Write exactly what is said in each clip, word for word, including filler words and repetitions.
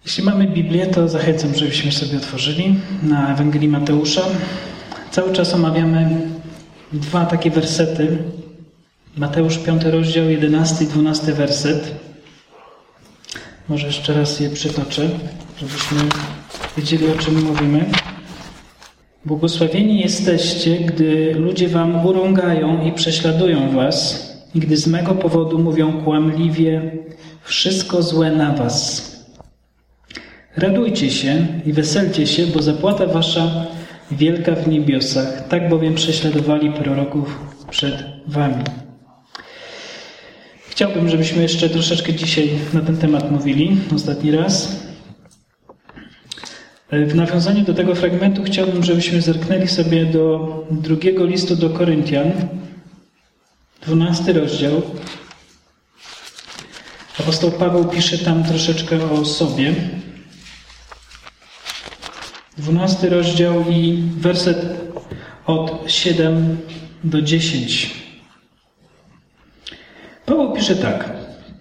Jeśli mamy Biblię, to zachęcam, żebyśmy sobie otworzyli na Ewangelii Mateusza. Cały czas omawiamy dwa takie wersety. Mateusz piąty rozdział, jedenasty i dwunasty werset. Może jeszcze raz je przytoczę, żebyśmy wiedzieli, o czym mówimy. Błogosławieni jesteście, gdy ludzie wam urągają i prześladują was, i gdy z mego powodu mówią kłamliwie wszystko złe na was. Radujcie się i weselcie się, bo zapłata wasza wielka w niebiosach. Tak bowiem prześladowali proroków przed wami. Chciałbym, żebyśmy jeszcze troszeczkę dzisiaj na ten temat mówili, ostatni raz. W nawiązaniu do tego fragmentu chciałbym, żebyśmy zerknęli sobie do drugiego listu do Koryntian, dwunasty rozdział. Apostoł Paweł pisze tam troszeczkę o sobie. dwunasty rozdział i werset od siódmego do dziesiątego. Paweł pisze tak.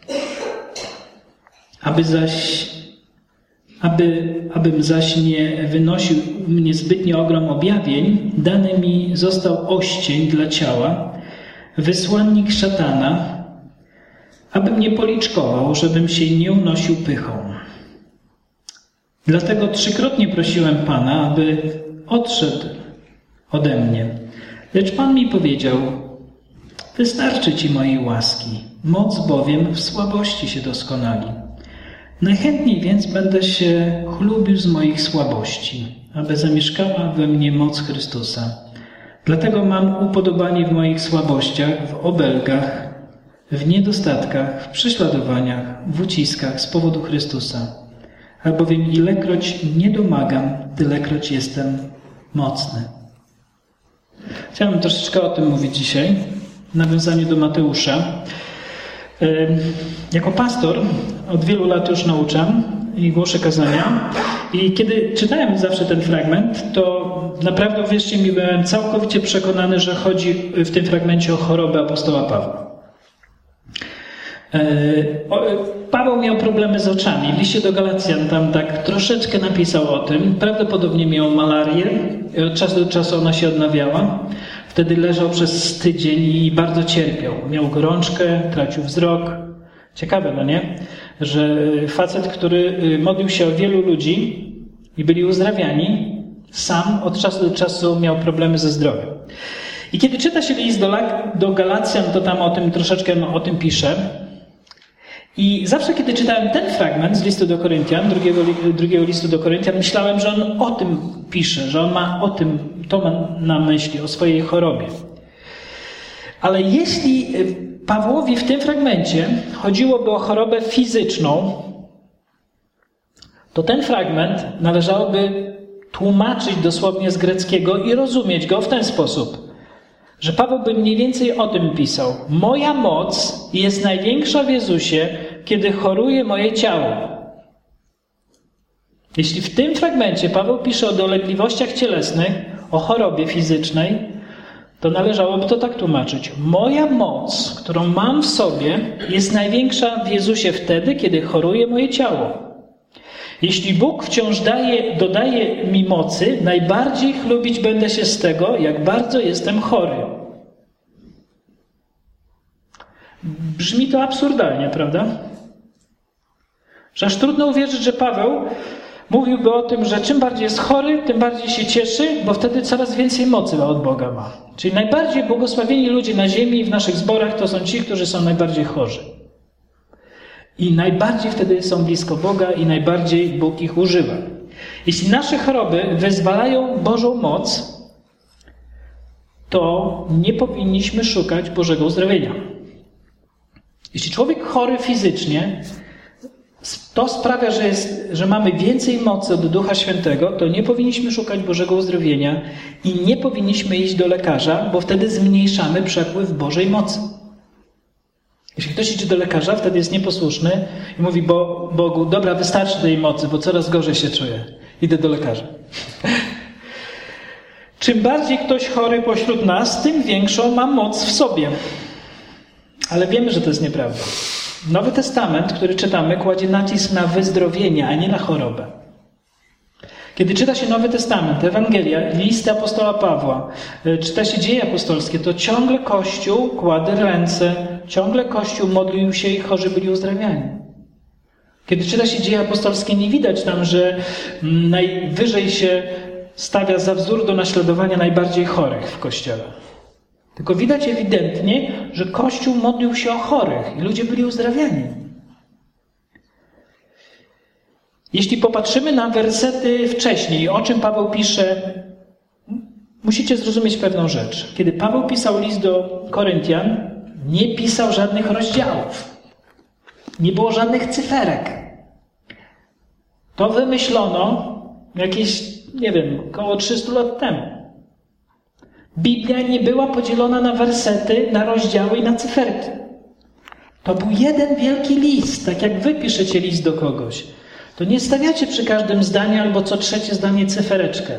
Aby zaś, aby, abym zaś nie wynosił mnie zbytnio ogrom objawień, dany mi został oścień dla ciała, wysłannik szatana, aby mnie policzkował, żebym się nie unosił pychą. Dlatego trzykrotnie prosiłem Pana, aby odszedł ode mnie. Lecz Pan mi powiedział, wystarczy Ci mojej łaski, moc bowiem w słabości się doskonali. Najchętniej więc będę się chlubił z moich słabości, aby zamieszkała we mnie moc Chrystusa. Dlatego mam upodobanie w moich słabościach, w obelgach, w niedostatkach, w prześladowaniach, w uciskach z powodu Chrystusa. Albowiem ilekroć nie domagam, tylekroć jestem mocny. Chciałbym troszeczkę o tym mówić dzisiaj, w nawiązaniu do Mateusza. Jako pastor od wielu lat już nauczam i głoszę kazania. I kiedy czytałem zawsze ten fragment, to naprawdę, wierzcie mi, byłem całkowicie przekonany, że chodzi w tym fragmencie o chorobę apostoła Pawła. Paweł miał problemy z oczami. W liście do Galacjan tam tak troszeczkę napisał o tym. Prawdopodobnie miał malarię. Od czasu do czasu ona się odnawiała. Wtedy leżał przez tydzień i bardzo cierpiał. Miał gorączkę, tracił wzrok. Ciekawe, no nie? Że facet, który modlił się o wielu ludzi i byli uzdrawiani, sam od czasu do czasu miał problemy ze zdrowiem. I kiedy czyta się list do, do Galacjan, to tam o tym troszeczkę no, o tym pisze. I zawsze, kiedy czytałem ten fragment z listu do Koryntian, drugiego, drugiego listu do Koryntian, myślałem, że on o tym pisze, że on ma o tym, to ma na myśli, o swojej chorobie. Ale jeśli Pawłowi w tym fragmencie chodziłoby o chorobę fizyczną, to ten fragment należałoby tłumaczyć dosłownie z greckiego i rozumieć go w ten sposób, że Paweł by mniej więcej o tym pisał. Moja moc jest największa w Jezusie, kiedy choruje moje ciało. Jeśli w tym fragmencie Paweł pisze o dolegliwościach cielesnych, o chorobie fizycznej, to należałoby to tak tłumaczyć. Moja moc, którą mam w sobie, jest największa w Jezusie wtedy, kiedy choruje moje ciało. Jeśli Bóg wciąż daje, dodaje mi mocy, najbardziej chlubić będę się z tego, jak bardzo jestem chory. Brzmi to absurdalnie, prawda? Że aż trudno uwierzyć, że Paweł mówiłby o tym, że czym bardziej jest chory, tym bardziej się cieszy, bo wtedy coraz więcej mocy od Boga ma. Czyli najbardziej błogosławieni ludzie na ziemi i w naszych zborach to są ci, którzy są najbardziej chorzy. I najbardziej wtedy są blisko Boga i najbardziej Bóg ich używa. Jeśli nasze choroby wyzwalają Bożą moc, to nie powinniśmy szukać Bożego uzdrowienia. Jeśli człowiek chory fizycznie, to sprawia, że, jest, że mamy więcej mocy od Ducha Świętego, to nie powinniśmy szukać Bożego uzdrowienia i nie powinniśmy iść do lekarza, bo wtedy zmniejszamy przepływ Bożej mocy. Jeśli ktoś idzie do lekarza, wtedy jest nieposłuszny i mówi Bo, Bogu, dobra, wystarczy tej mocy, bo coraz gorzej się czuję. Idę do lekarza. Czym bardziej ktoś chory pośród nas, tym większą ma moc w sobie. Ale wiemy, że to jest nieprawda. Nowy Testament, który czytamy, kładzie nacisk na wyzdrowienie, a nie na chorobę. Kiedy czyta się Nowy Testament, Ewangelia, listy apostoła Pawła, czyta się Dzieje apostolskie, to ciągle Kościół kładł ręce, ciągle Kościół modlił się i chorzy byli uzdrawiani. Kiedy czyta się Dzieje apostolskie, nie widać tam, że najwyżej się stawia za wzór do naśladowania najbardziej chorych w Kościele. Tylko widać ewidentnie, że Kościół modlił się o chorych i ludzie byli uzdrawiani. Jeśli popatrzymy na wersety wcześniej, o czym Paweł pisze, musicie zrozumieć pewną rzecz. Kiedy Paweł pisał list do Koryntian, nie pisał żadnych rozdziałów. Nie było żadnych cyferek. To wymyślono jakieś, nie wiem, około trzystu lat temu. Biblia nie była podzielona na wersety, na rozdziały i na cyferki. To był jeden wielki list, tak jak wy piszecie list do kogoś. To nie stawiacie przy każdym zdaniu albo co trzecie zdanie cyfereczkę.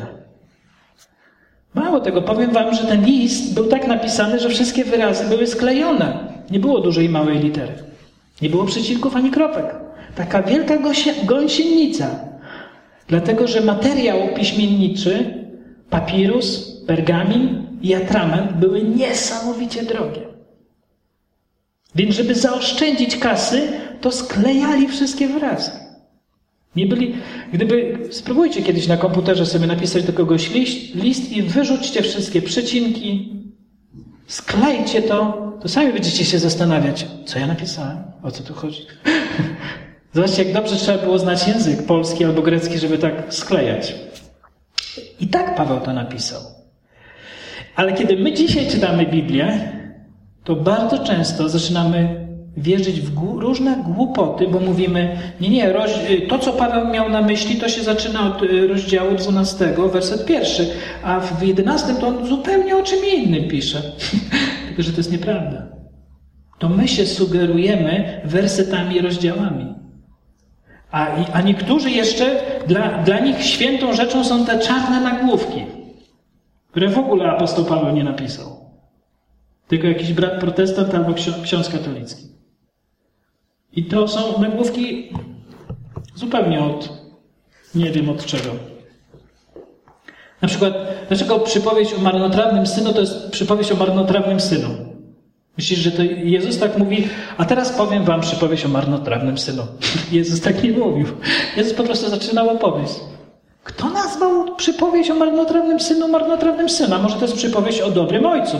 Mało tego, powiem wam, że ten list był tak napisany, że wszystkie wyrazy były sklejone. Nie było dużej i małej litery. Nie było przecinków ani kropek. Taka wielka gąsienica. Dlatego, że materiał piśmienniczy, papirus, pergamin i atrament były niesamowicie drogie. Więc żeby zaoszczędzić kasy, to sklejali wszystkie wyrazy. Nie byli, gdyby, spróbujcie kiedyś na komputerze sobie napisać do kogoś list, list i wyrzućcie wszystkie przecinki, sklejcie to, to sami będziecie się zastanawiać, co ja napisałem, o co tu chodzi. Zobaczcie, jak dobrze trzeba było znać język polski albo grecki, żeby tak sklejać. I tak Paweł to napisał. Ale kiedy my dzisiaj czytamy Biblię, to bardzo często zaczynamy wierzyć w gł- różne głupoty, bo mówimy, nie, nie, roz, to co Paweł miał na myśli, to się zaczyna od rozdziału dwunastego, werset pierwszy, a w jedenastym to on zupełnie o czym innym pisze. Tylko, że to jest nieprawda. To my się sugerujemy wersetami i rozdziałami. A, a niektórzy jeszcze, dla, dla nich świętą rzeczą są te czarne nagłówki, które w ogóle apostoł Paweł nie napisał. Tylko jakiś brat protestant albo ksiądz katolicki. I to są nagłówki zupełnie od, nie wiem od czego. Na przykład, dlaczego przypowieść o marnotrawnym synu to jest przypowieść o marnotrawnym synu? Myślisz, że to Jezus tak mówi, a teraz powiem wam przypowieść o marnotrawnym synu. Jezus tak nie mówił. Jezus po prostu zaczynał opowieść. Kto nazwał przypowieść o marnotrawnym synu marnotrawnym synu? A może to jest przypowieść o dobrym ojcu?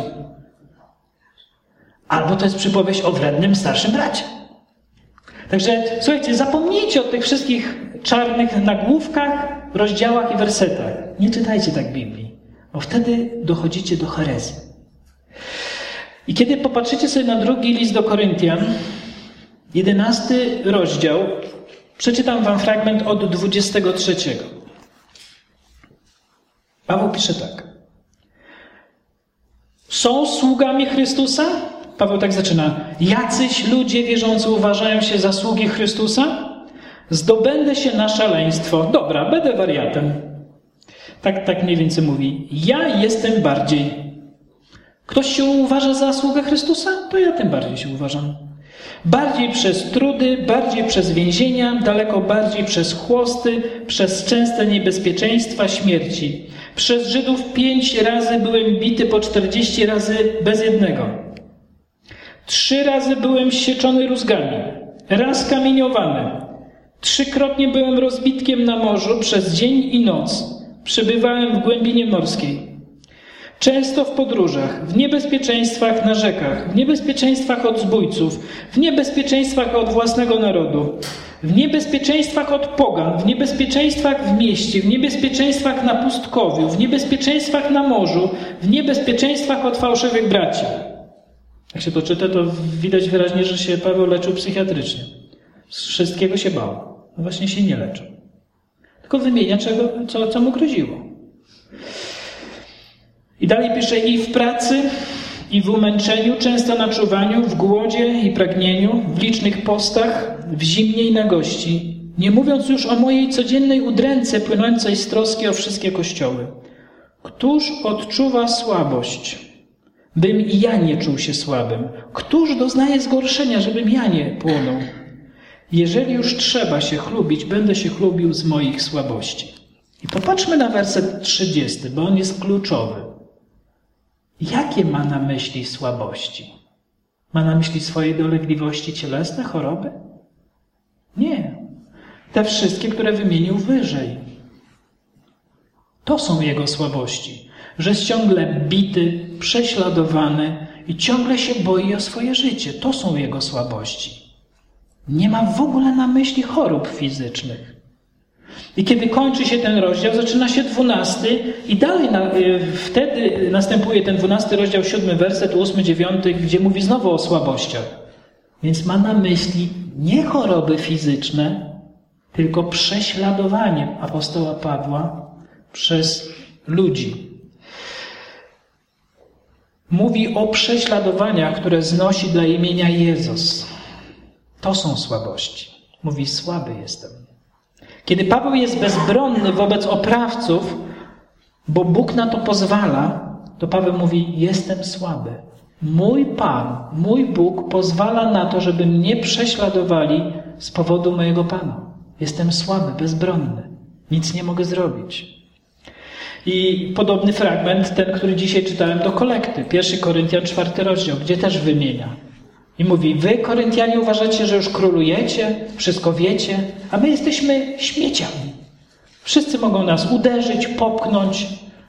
Albo to jest przypowieść o wrednym starszym bracie. Także słuchajcie, zapomnijcie o tych wszystkich czarnych nagłówkach, rozdziałach i wersetach. Nie czytajcie tak Biblii, bo wtedy dochodzicie do herezji. I kiedy popatrzycie sobie na drugi list do Koryntian, jedenasty rozdział, przeczytam wam fragment od dwudziestego trzeciego. Paweł pisze tak. Są sługami Chrystusa? Paweł tak zaczyna. Jacyś ludzie wierzący uważają się za sługi Chrystusa? Zdobędę się na szaleństwo. Dobra, będę wariatem. Tak, tak mniej więcej mówi. Ja jestem bardziej. Ktoś się uważa za sługę Chrystusa? To ja tym bardziej się uważam. Bardziej przez trudy, bardziej przez więzienia, daleko bardziej przez chłosty, przez częste niebezpieczeństwa śmierci. Przez Żydów pięć razy byłem bity, po czterdzieści razy bez jednego. Trzy razy byłem sieczony rózgami, raz kamieniowany. Trzykrotnie byłem rozbitkiem na morzu przez dzień i noc. Przebywałem w głębinie morskiej. Często w podróżach, w niebezpieczeństwach na rzekach, w niebezpieczeństwach od zbójców, w niebezpieczeństwach od własnego narodu, w niebezpieczeństwach od pogan, w niebezpieczeństwach w mieście, w niebezpieczeństwach na pustkowiu, w niebezpieczeństwach na morzu, w niebezpieczeństwach od fałszywych braci. Jak się to czyta, to widać wyraźnie, że się Paweł leczył psychiatrycznie. Z wszystkiego się bał. No właśnie się nie leczył. Tylko wymienia, czego, co, co mu groziło. I dalej pisze, i w pracy, i w umęczeniu, często na czuwaniu, w głodzie i pragnieniu, w licznych postach, w zimnie i nagości, nie mówiąc już o mojej codziennej udręce płynącej z troski o wszystkie kościoły. Któż odczuwa słabość, bym i ja nie czuł się słabym. Któż doznaje zgorszenia, żebym ja nie płonął? Jeżeli już trzeba się chlubić, będę się chlubił z moich słabości. I popatrzmy na werset trzydziesty, bo on jest kluczowy. Jakie ma na myśli słabości? Ma na myśli swoje dolegliwości cielesne, choroby? Nie. Te wszystkie, które wymienił wyżej. To są jego słabości. Że jest ciągle bity, prześladowany i ciągle się boi o swoje życie. To są jego słabości. Nie ma w ogóle na myśli chorób fizycznych. I kiedy kończy się ten rozdział, zaczyna się dwunasty i dalej na, wtedy następuje ten dwunasty rozdział, siódmy werset, ósmy, dziewiąty, gdzie mówi znowu o słabościach. Więc ma na myśli nie choroby fizyczne, tylko prześladowanie apostoła Pawła przez ludzi. Mówi o prześladowaniach, które znosi dla imienia Jezus. To są słabości. Mówi, słaby jestem. Kiedy Paweł jest bezbronny wobec oprawców, bo Bóg na to pozwala, to Paweł mówi, jestem słaby. Mój Pan, mój Bóg pozwala na to, żeby mnie prześladowali z powodu mojego Pana. Jestem słaby, bezbronny. Nic nie mogę zrobić. I podobny fragment, ten, który dzisiaj czytałem do kolekty. Pierwszy Koryntian, czwarty rozdział, gdzie też wymienia. I mówi, wy, Koryntianie, uważacie, że już królujecie, wszystko wiecie, a my jesteśmy śmieciami. Wszyscy mogą nas uderzyć, popchnąć,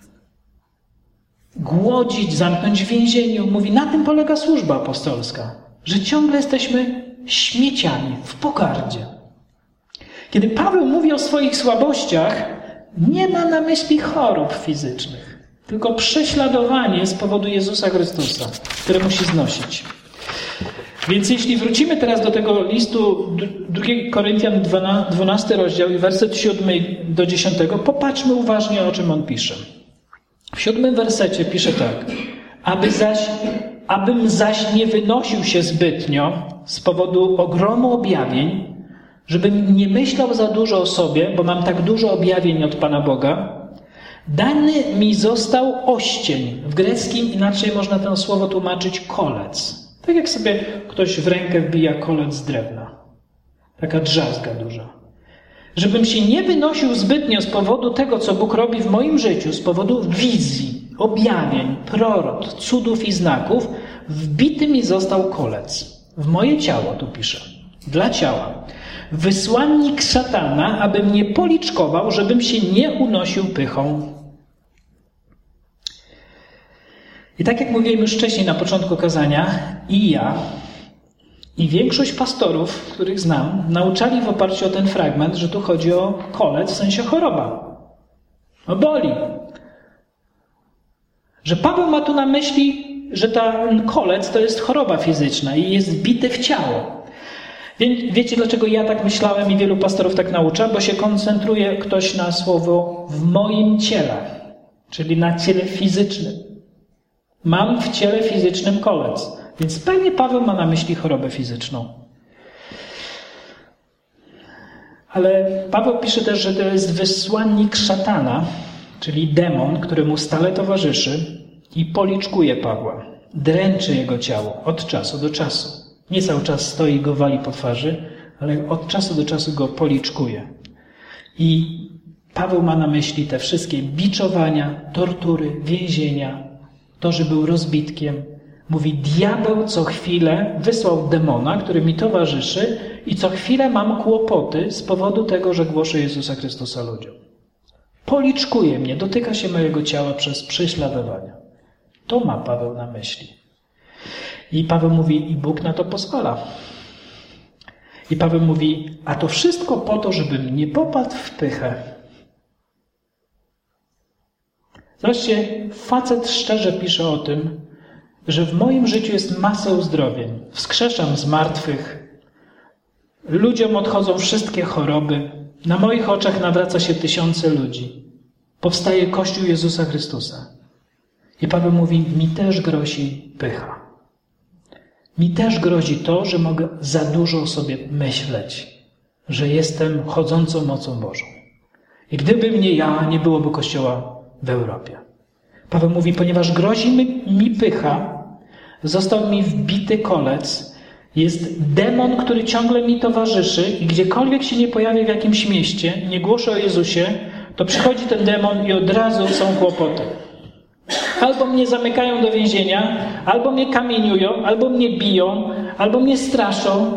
głodzić, zamknąć w więzieniu. Mówi, na tym polega służba apostolska, że ciągle jesteśmy śmieciami w pogardzie. Kiedy Paweł mówi o swoich słabościach, nie ma na myśli chorób fizycznych, tylko prześladowanie z powodu Jezusa Chrystusa, które musi znosić. Więc jeśli wrócimy teraz do tego listu drugiego Koryntian, dwunasty rozdział i werset siódmy do dziesiątego, popatrzmy uważnie, o czym on pisze. W siódmym wersecie pisze tak. Aby zaś, abym zaś nie wynosił się zbytnio z powodu ogromu objawień, żebym nie myślał za dużo o sobie, bo mam tak dużo objawień od Pana Boga, dany mi został oścień. W greckim inaczej można to słowo tłumaczyć kolec. Tak jak sobie ktoś w rękę wbija kolec z drewna. Taka drzazga duża. Żebym się nie wynosił zbytnio z powodu tego, co Bóg robi w moim życiu, z powodu wizji, objawień, proroctw, cudów i znaków, wbity mi został kolec. W moje ciało, tu pisze. Dla ciała. Wysłannik szatana, aby mnie policzkował, żebym się nie unosił pychą. I tak jak mówiłem już wcześniej na początku kazania, i ja, i większość pastorów, których znam, nauczali w oparciu o ten fragment, że tu chodzi o kolec, w sensie choroba. O boli. Że Paweł ma tu na myśli, że ten kolec to jest choroba fizyczna i jest bity w ciało. Wie, wiecie, dlaczego ja tak myślałem i wielu pastorów tak naucza? Bo się koncentruje ktoś na słowo w moim ciele, czyli na ciele fizycznym. Mam w ciele fizycznym kolec. Więc pewnie Paweł ma na myśli chorobę fizyczną. Ale Paweł pisze też, że to jest wysłannik szatana, czyli demon, który mu stale towarzyszy i policzkuje Pawła. Dręczy jego ciało od czasu do czasu. Nie cały czas stoi i go wali po twarzy, ale od czasu do czasu go policzkuje. I Paweł ma na myśli te wszystkie biczowania, tortury, więzienia, to, że był rozbitkiem. Mówi, diabeł co chwilę wysłał demona, który mi towarzyszy i co chwilę mam kłopoty z powodu tego, że głoszę Jezusa Chrystusa ludziom. Policzkuje mnie, dotyka się mojego ciała przez prześladowania. To ma Paweł na myśli. I Paweł mówi, i Bóg na to pozwala. I Paweł mówi, a to wszystko po to, żebym nie popadł w pychę. Zobaczcie, facet szczerze pisze o tym, że w moim życiu jest masa uzdrowień. Wskrzeszam z martwych. Ludziom odchodzą wszystkie choroby. Na moich oczach nawraca się tysiące ludzi. Powstaje Kościół Jezusa Chrystusa. I Paweł mówi, mi też grozi pycha. Mi też grozi to, że mogę za dużo o sobie myśleć, że jestem chodzącą mocą Bożą. I gdyby mnie ja, nie byłoby Kościoła w Europie. Paweł mówi, ponieważ grozi mi, mi pycha, Został mi wbity kolec. Jest demon, który ciągle mi towarzyszy i gdziekolwiek się nie pojawię w jakimś mieście, nie głoszę o Jezusie, to przychodzi ten demon i od razu są kłopoty. Albo mnie zamykają do więzienia, albo mnie kamieniują, albo mnie biją, albo mnie straszą.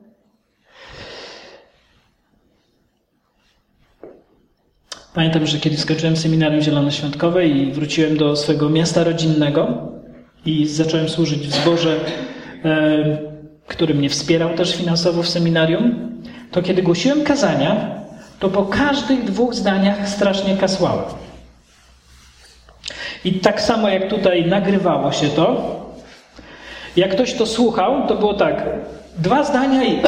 Pamiętam, że kiedy skończyłem seminarium zielonoświątkowe i wróciłem do swojego miasta rodzinnego i zacząłem służyć w zborze, e, który mnie wspierał też finansowo w seminarium, to kiedy głosiłem kazania, to po każdych dwóch zdaniach strasznie kasłałem. I tak samo jak tutaj nagrywało się to, jak ktoś to słuchał, to było tak, dwa zdania i...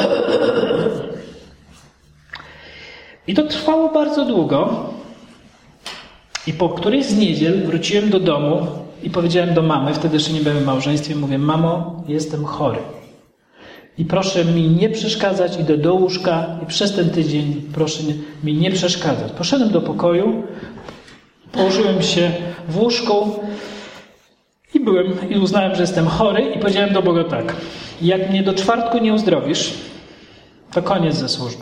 I to trwało bardzo długo. I po którejś z niedziel wróciłem do domu i powiedziałem do mamy, wtedy jeszcze nie byłem w małżeństwie, mówię, mamo, jestem chory. I proszę mi nie przeszkadzać, idę do łóżka i przez ten tydzień proszę mi nie przeszkadzać. Poszedłem do pokoju, położyłem się w łóżku i byłem, i uznałem, że jestem chory i powiedziałem do Boga tak, jak mnie do czwartku nie uzdrowisz, to koniec ze służbą.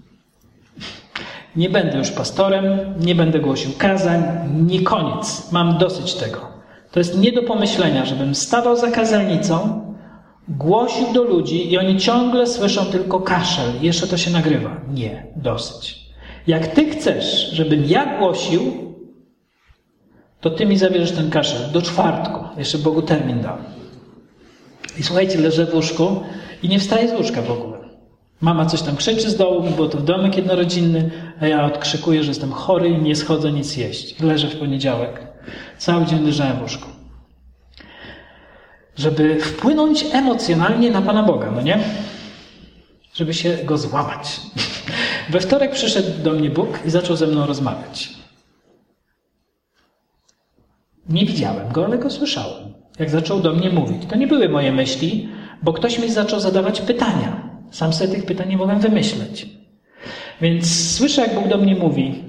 Nie będę już pastorem, nie będę głosił kazań, nie koniec. Mam dosyć tego. To jest nie do pomyślenia, żebym stawał za kazalnicą, głosił do ludzi i oni ciągle słyszą tylko kaszel. Jeszcze to się nagrywa. Nie, dosyć. Jak ty chcesz, żebym ja głosił, to ty mi zabierzesz ten kaszel do czwartku. Jeszcze Bogu termin dam. I słuchajcie, leżę w łóżku i nie wstaję z łóżka w ogóle. Mama coś tam krzyczy z dołu, bo to w domek jednorodzinny, a ja odkrzykuję, że jestem chory i nie schodzę nic jeść. Leżę w poniedziałek. Cały dzień leżałem w łóżku. Żeby wpłynąć emocjonalnie na Pana Boga, no nie? Żeby się Go złamać. We wtorek przyszedł do mnie Bóg i zaczął ze mną rozmawiać. Nie widziałem Go, ale Go słyszałem. Jak zaczął do mnie mówić. To nie były moje myśli, bo ktoś mi zaczął zadawać pytania. Sam sobie tych pytań nie mogłem wymyśleć. Więc słyszę, jak Bóg do mnie mówi.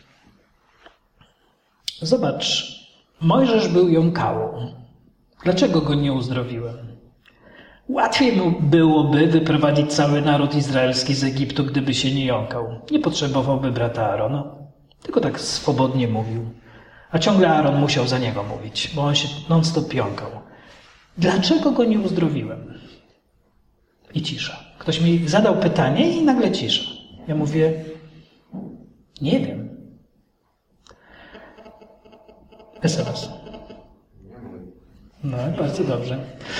Zobacz, Mojżesz był jąkałą. Dlaczego go nie uzdrowiłem? Łatwiej mu byłoby wyprowadzić cały naród izraelski z Egiptu, gdyby się nie jąkał. Nie potrzebowałby brata Aarona, tylko tak swobodnie mówił. A ciągle Aaron musiał za niego mówić, bo on się non-stop jąkał. Dlaczego go nie uzdrowiłem? I cisza. Ktoś mi zadał pytanie i nagle cisza. Ja mówię, nie wiem. S M S. No, bardzo dobrze.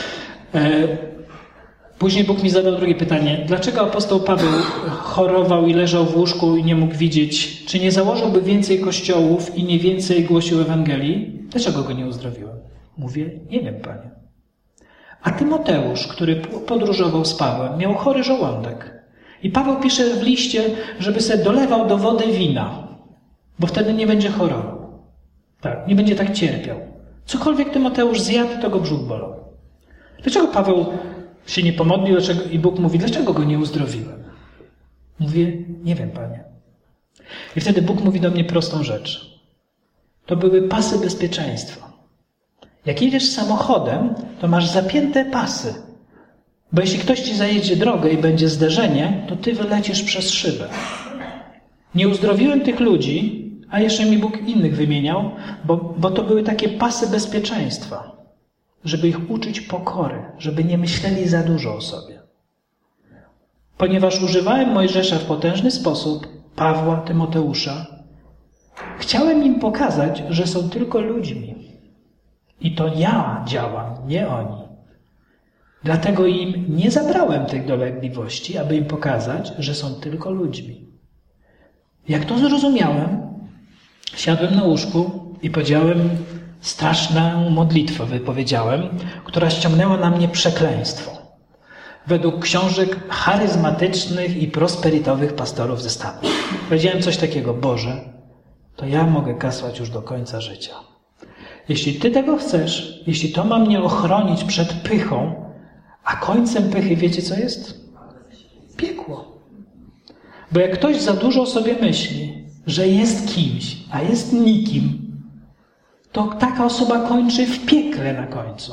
Później Bóg mi zadał drugie pytanie. Dlaczego apostoł Paweł chorował i leżał w łóżku i nie mógł widzieć? Czy nie założyłby więcej kościołów i nie więcej głosił Ewangelii? Dlaczego go nie uzdrowiłem? Mówię, nie wiem, Panie. A Tymoteusz, który podróżował z Pawłem, miał chory żołądek. I Paweł pisze w liście, żeby sobie dolewał do wody wina, bo wtedy nie będzie chorował. Tak, nie będzie tak cierpiał. Cokolwiek Tymoteusz zjadł, to go brzuch bolał. Dlaczego Paweł się nie pomodlił dlaczego, i Bóg mówi, dlaczego go nie uzdrowiłem? Mówię, nie wiem, Panie. I wtedy Bóg mówi do mnie prostą rzecz. To były pasy bezpieczeństwa. Jak jedziesz samochodem, to masz zapięte pasy. Bo jeśli ktoś ci zajedzie drogę i będzie zderzenie, to ty wylecisz przez szybę. Nie uzdrowiłem tych ludzi, a jeszcze mi Bóg innych wymieniał, bo, bo to były takie pasy bezpieczeństwa, żeby ich uczyć pokory, żeby nie myśleli za dużo o sobie. Ponieważ używałem Mojżesza w potężny sposób, Pawła, Tymoteusza, chciałem im pokazać, że są tylko ludźmi. I to ja działam, nie oni. Dlatego im nie zabrałem tych dolegliwości, aby im pokazać, że są tylko ludźmi. Jak to zrozumiałem, siadłem na łóżku i powiedziałem straszną modlitwę, wypowiedziałem, która ściągnęła na mnie przekleństwo. Według książek charyzmatycznych i prosperitowych pastorów ze Stanów. Powiedziałem coś takiego, Boże, to ja mogę kasłać już do końca życia. Jeśli Ty tego chcesz, jeśli to ma mnie ochronić przed pychą, a końcem pychy wiecie co jest? Piekło. Bo jak ktoś za dużo sobie myśli, że jest kimś, a jest nikim, to taka osoba kończy w piekle na końcu.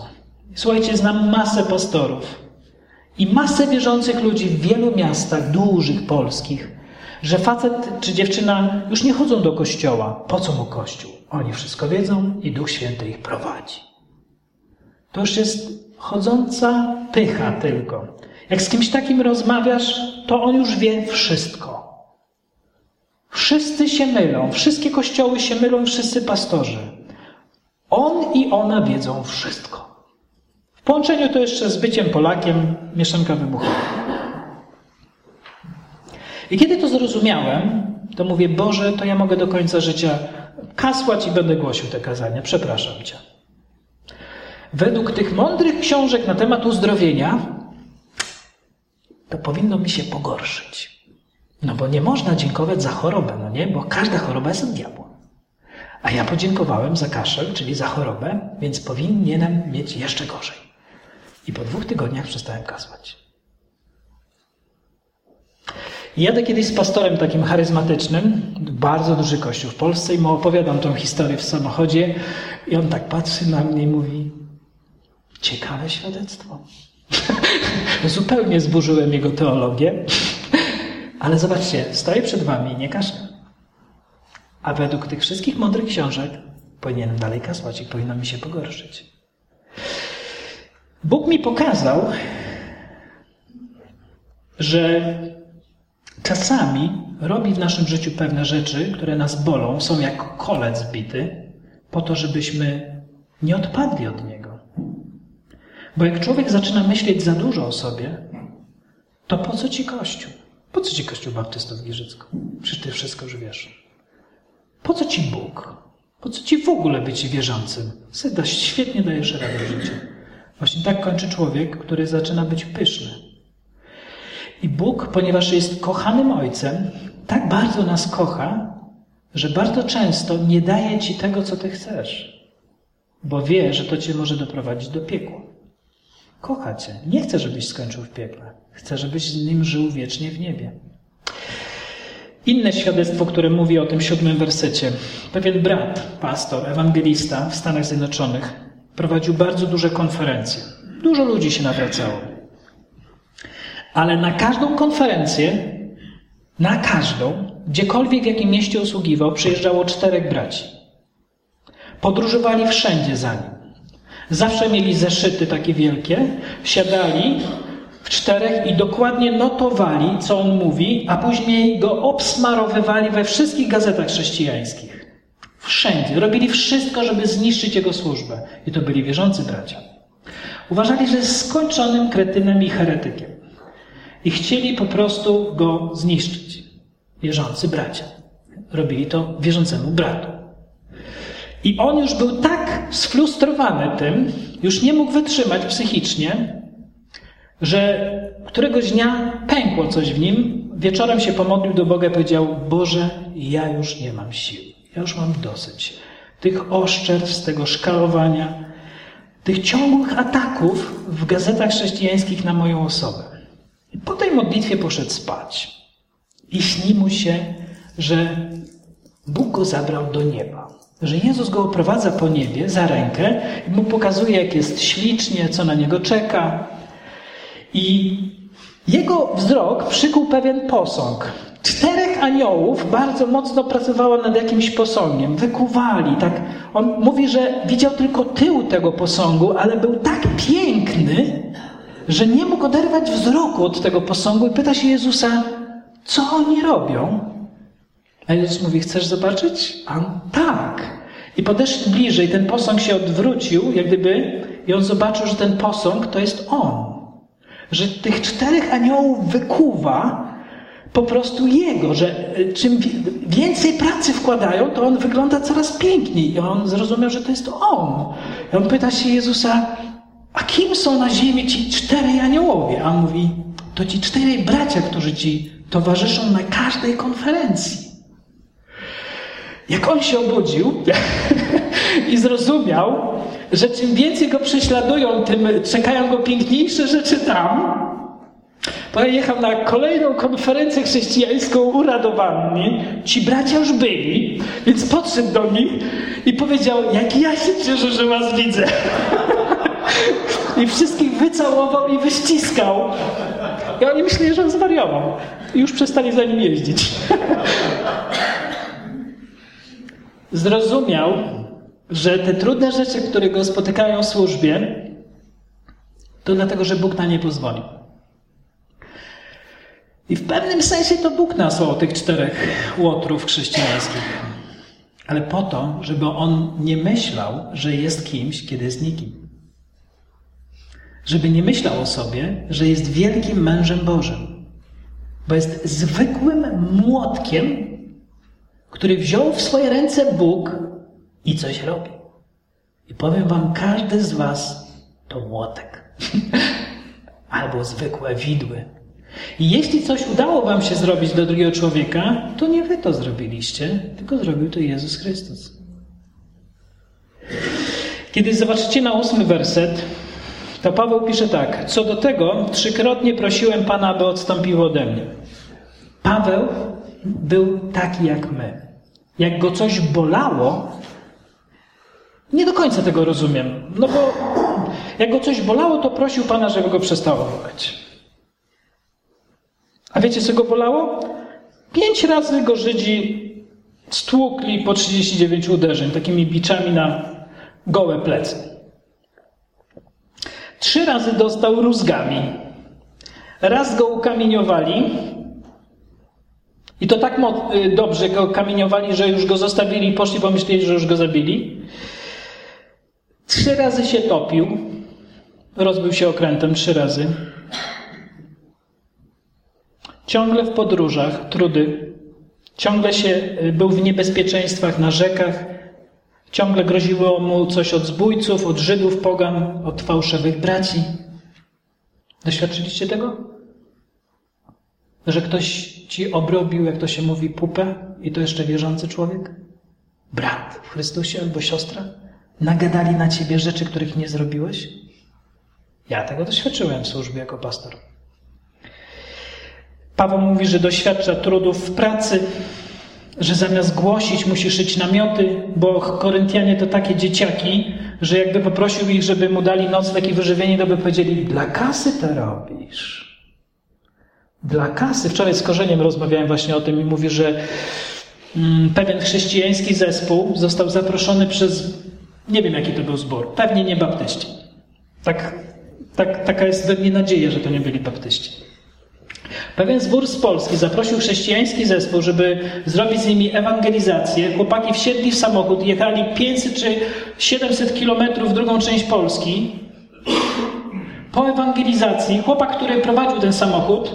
Słuchajcie, znam masę pastorów i masę wierzących ludzi w wielu miastach dużych polskich, że facet czy dziewczyna już nie chodzą do kościoła. Po co mu kościół? Oni wszystko wiedzą i Duch Święty ich prowadzi. To już jest chodząca pycha tylko. Jak z kimś takim rozmawiasz, to on już wie wszystko. Wszyscy się mylą, wszystkie kościoły się mylą, wszyscy pastorzy. On i ona wiedzą wszystko. W połączeniu to jeszcze z byciem Polakiem mieszanka wybuchowa. I kiedy to zrozumiałem, to mówię, Boże, to ja mogę do końca życia kasłać i będę głosił te kazania. Przepraszam Cię. Według tych mądrych książek na temat uzdrowienia to powinno mi się pogorszyć. No bo nie można dziękować za chorobę, no nie? Bo każda choroba jest od diabła. A ja podziękowałem za kaszel, czyli za chorobę, więc powinienem mieć jeszcze gorzej. I po dwóch tygodniach przestałem kasłać. Jadę kiedyś z pastorem takim charyzmatycznym, bardzo duży kościół w Polsce i mu opowiadam tą historię w samochodzie i on tak patrzy na mnie i mówi, ciekawe świadectwo. Zupełnie zburzyłem jego teologię, ale zobaczcie, stoję przed wami i nie kaszlę. A według tych wszystkich mądrych książek powinienem dalej kasłać i powinno mi się pogorszyć. Bóg mi pokazał, że czasami robi w naszym życiu pewne rzeczy, które nas bolą, są jak kolec bity, po to, żebyśmy nie odpadli od Niego. Bo jak człowiek zaczyna myśleć za dużo o sobie, to po co ci Kościół? Po co ci Kościół Baptystów w Giżycku? Przecież ty wszystko już wiesz. Po co ci Bóg? Po co ci w ogóle być wierzącym? Syda, świetnie dajesz radę w życiu. Właśnie tak kończy człowiek, który zaczyna być pyszny. I Bóg, ponieważ jest kochanym Ojcem, tak bardzo nas kocha, że bardzo często nie daje ci tego, co ty chcesz. Bo wie, że to cię może doprowadzić do piekła. Kocha cię. Nie chce, żebyś skończył w piekle. Chce, żebyś z Nim żył wiecznie w niebie. Inne świadectwo, które mówi o tym siódmym wersecie. Pewien brat, pastor, ewangelista w Stanach Zjednoczonych prowadził bardzo duże konferencje. Dużo ludzi się nawracało. Ale na każdą konferencję, na każdą, gdziekolwiek w jakim mieście usługiwał, przyjeżdżało czterech braci. Podróżowali wszędzie za nim. Zawsze mieli zeszyty takie wielkie, siadali w czterech i dokładnie notowali, co on mówi, a później go obsmarowywali we wszystkich gazetach chrześcijańskich. Wszędzie. Robili wszystko, żeby zniszczyć jego służbę. I to byli wierzący bracia. Uważali, że jest skończonym kretynem i heretykiem. I chcieli po prostu go zniszczyć. Wierzący bracia. Robili to wierzącemu bratu. I on już był tak sfrustrowany tym, już nie mógł wytrzymać psychicznie, że któregoś dnia pękło coś w nim. Wieczorem się pomodlił do Boga i powiedział, Boże, ja już nie mam sił. Ja już mam dosyć tych oszczerstw, tego szkalowania, tych ciągłych ataków w gazetach chrześcijańskich na moją osobę. I po tej modlitwie poszedł spać. I śni mu się, że Bóg go zabrał do nieba. Że Jezus go oprowadza po niebie za rękę i mu pokazuje, jak jest ślicznie, co na niego czeka. I jego wzrok przykuł pewien posąg. Czterech aniołów bardzo mocno pracowało nad jakimś posągiem. Wykuwali, tak. On mówi, że widział tylko tył tego posągu, ale był tak piękny, że nie mógł oderwać wzroku od tego posągu i pyta się Jezusa, co oni robią? A Jezus mówi, chcesz zobaczyć? A on, tak. I podeszli bliżej, ten posąg się odwrócił, jak gdyby, i on zobaczył, że ten posąg to jest on. Że tych czterech aniołów wykuwa po prostu jego, że czym więcej pracy wkładają, to on wygląda coraz piękniej. I on zrozumiał, że to jest on. I on pyta się Jezusa, a kim są na ziemi ci czterej aniołowie? A on mówi, to ci czterej bracia, którzy ci towarzyszą na każdej konferencji. Jak on się obudził i zrozumiał, że czym więcej go prześladują, tym czekają go piękniejsze rzeczy tam, pojechał na kolejną konferencję chrześcijańską uradowany. Ci bracia już byli, więc podszedł do nich i powiedział, jak ja się cieszę, że was widzę. I wszystkich wycałował i wyściskał. I oni myśleli, że on zwariował. I już przestali za nim jeździć. Zrozumiał, że te trudne rzeczy, które go spotykają w służbie, to dlatego, że Bóg na nie pozwolił. I w pewnym sensie to Bóg nasłał tych czterech łotrów chrześcijańskich. Ale po to, żeby on nie myślał, że jest kimś, kiedy jest nikim. Żeby nie myślał o sobie, że jest wielkim mężem Bożym. Bo jest zwykłym młotkiem, który wziął w swoje ręce Bóg i coś robi. I powiem wam, każdy z was to młotek. Albo zwykłe widły. I jeśli coś udało wam się zrobić do drugiego człowieka, to nie wy to zrobiliście, tylko zrobił to Jezus Chrystus. Kiedy zobaczycie na ósmy werset, to Paweł pisze tak. Co do tego, trzykrotnie prosiłem Pana, aby odstąpił ode mnie. Paweł był taki jak my. Jak go coś bolało, nie do końca tego rozumiem, no bo jak go coś bolało, to prosił Pana, żeby go przestało boleć. A wiecie, co go bolało? Pięć razy go Żydzi stłukli po trzydzieści dziewięć uderzeń, takimi biczami na gołe plecy. Trzy razy dostał rózgami. Raz go ukamieniowali i to tak dobrze go kamieniowali, że już go zostawili i poszli, bo myśleli, że już go zabili. Trzy razy się topił. Rozbił się okrętem trzy razy. Ciągle w podróżach, trudy. Ciągle się był w niebezpieczeństwach na rzekach. Ciągle groziło mu coś od zbójców, od Żydów, pogan, od fałszywych braci. Doświadczyliście tego? Że ktoś ci obrobił, jak to się mówi, pupę i to jeszcze wierzący człowiek? Brat w Chrystusie albo siostra? Nagadali na ciebie rzeczy, których nie zrobiłeś? Ja tego doświadczyłem w służbie jako pastor. Paweł mówi, że doświadcza trudów w pracy, że zamiast głosić musi szyć namioty, bo Koryntianie to takie dzieciaki, że jakby poprosił ich, żeby mu dali nocleg i wyżywienie, to by powiedzieli, dla kasy to robisz. Dla kasy. Wczoraj z Korzeniem rozmawiałem właśnie o tym i mówi, że mm, pewien chrześcijański zespół został zaproszony przez, nie wiem jaki to był zbór, pewnie nie baptyści. Tak, tak, taka jest we mnie nadzieja, że to nie byli baptyści. Pewien zbór z Polski zaprosił chrześcijański zespół, żeby zrobić z nimi ewangelizację. Chłopaki wsiedli w samochód, jechali pięćset czy siedemset kilometrów w drugą część Polski. Po ewangelizacji chłopak, który prowadził ten samochód,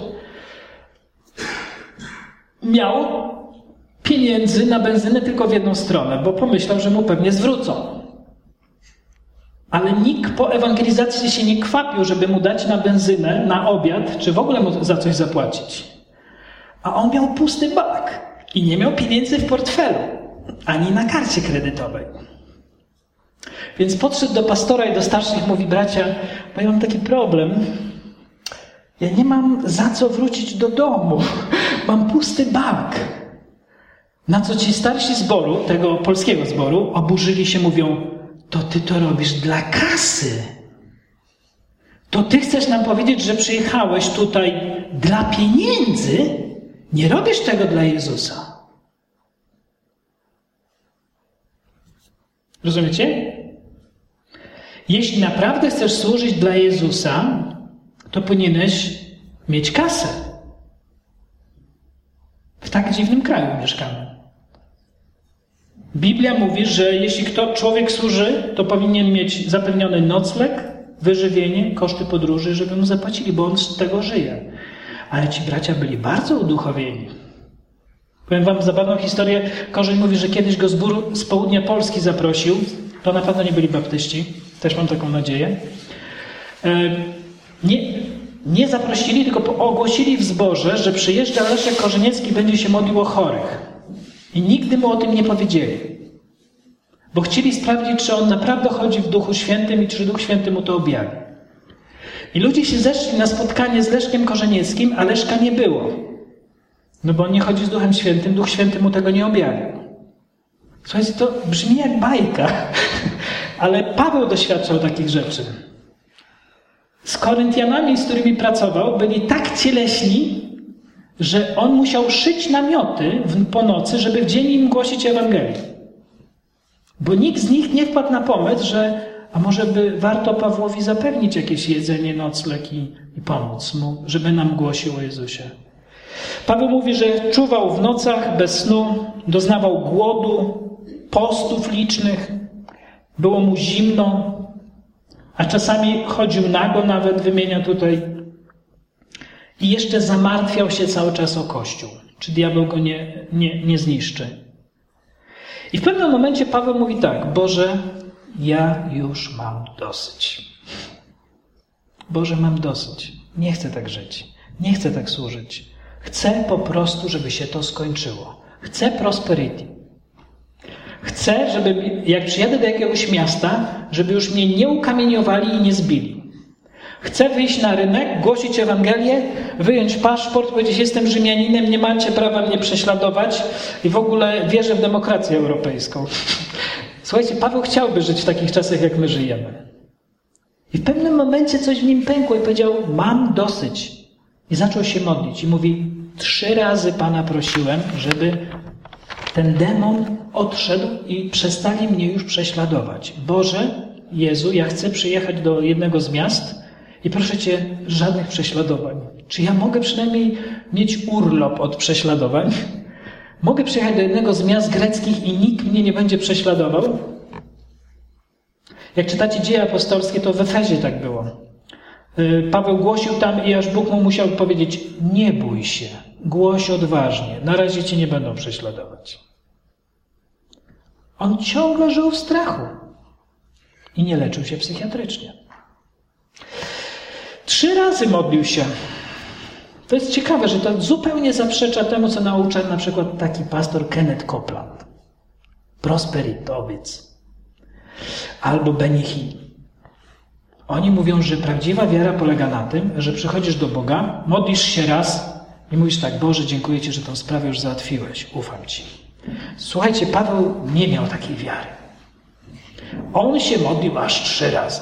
miał pieniędzy na benzynę tylko w jedną stronę, bo pomyślał, że mu pewnie zwrócą. Ale nikt po ewangelizacji się nie kwapił, żeby mu dać na benzynę, na obiad, czy w ogóle mu za coś zapłacić. A on miał pusty bak i nie miał pieniędzy w portfelu, ani na karcie kredytowej. Więc podszedł do pastora i do starszych, mówi, bracia, bo ja mam taki problem. Ja nie mam za co wrócić do domu. Mam pusty bak. Na co ci starsi zboru, tego polskiego zboru, oburzyli się, mówią, to ty to robisz dla kasy. To ty chcesz nam powiedzieć, że przyjechałeś tutaj dla pieniędzy? Nie robisz tego dla Jezusa. Rozumiecie? Jeśli naprawdę chcesz służyć dla Jezusa, to powinieneś mieć kasę. W tak dziwnym kraju mieszkamy. Biblia mówi, że jeśli kto, człowiek służy, to powinien mieć zapewniony nocleg, wyżywienie, koszty podróży, żeby mu zapłacili, bo on z tego żyje. Ale ci bracia byli bardzo uduchowieni. Powiem wam zabawną historię. Korzeń mówi, że kiedyś go zbór z południa Polski zaprosił. To na pewno nie byli baptyści. Też mam taką nadzieję. Nie, nie zaprosili, tylko ogłosili w zborze, że przyjeżdża Leszek Korzeniecki, będzie się modlił o chorych. I nigdy mu o tym nie powiedzieli. Bo chcieli sprawdzić, czy on naprawdę chodzi w Duchu Świętym i czy Duch Święty mu to objawi. I ludzie się zeszli na spotkanie z Leszkiem Korzenieckim, a Leszka nie było. No bo on nie chodzi z Duchem Świętym, Duch Święty mu tego nie objawił. Słuchajcie, to brzmi jak bajka. Ale Paweł doświadczał takich rzeczy. z Koryntianami, z którymi pracował, byli tak cieleśni, że on musiał szyć namioty w, po nocy, żeby w dzień im głosić Ewangelię. Bo nikt z nich nie wpadł na pomysł, że a może by warto Pawłowi zapewnić jakieś jedzenie, nocleg i, i pomóc mu, żeby nam głosił o Jezusie. Paweł mówi, że czuwał w nocach bez snu, doznawał głodu, postów licznych, było mu zimno, a czasami chodził nago, nawet wymienia tutaj. I jeszcze zamartwiał się cały czas o Kościół, czy diabeł go nie, nie, nie zniszczy. I w pewnym momencie Paweł mówi tak: Boże, ja już mam dosyć. Boże, mam dosyć. Nie chcę tak żyć. Nie chcę tak służyć. Chcę po prostu, żeby się to skończyło. Chcę prosperity. Chcę, żeby jak przyjadę do jakiegoś miasta, żeby już mnie nie ukamieniowali i nie zbili. Chcę wyjść na rynek, głosić Ewangelię, wyjąć paszport, powiedzieć: jestem Rzymianinem, nie macie prawa mnie prześladować i w ogóle wierzę w demokrację europejską. Słuchajcie, Paweł chciałby żyć w takich czasach, jak my żyjemy. I w pewnym momencie coś w nim pękło i powiedział: mam dosyć. I zaczął się modlić i mówi: trzy razy Pana prosiłem, żeby ten demon odszedł i przestali mnie już prześladować. Boże, Jezu, ja chcę przyjechać do jednego z miast i proszę Cię, żadnych prześladowań. Czy ja mogę przynajmniej mieć urlop od prześladowań? Mogę przyjechać do jednego z miast greckich i nikt mnie nie będzie prześladował? Jak czytacie Dzieje Apostolskie, to w Efezie tak było. Paweł głosił tam i aż Bóg mu musiał powiedzieć: nie bój się, głoś odważnie, na razie Cię nie będą prześladować. On ciągle żył w strachu i nie leczył się psychiatrycznie. Trzy razy modlił się. To jest ciekawe, że to zupełnie zaprzecza temu, co naucza na przykład taki pastor Kenneth Copeland. Prosperity, obiec. Albo Benny Hinn. Oni mówią, że prawdziwa wiara polega na tym, że przychodzisz do Boga, modlisz się raz i mówisz tak: Boże, dziękuję Ci, że tą sprawę już załatwiłeś, ufam Ci. Słuchajcie, Paweł nie miał takiej wiary. On się modlił aż trzy razy.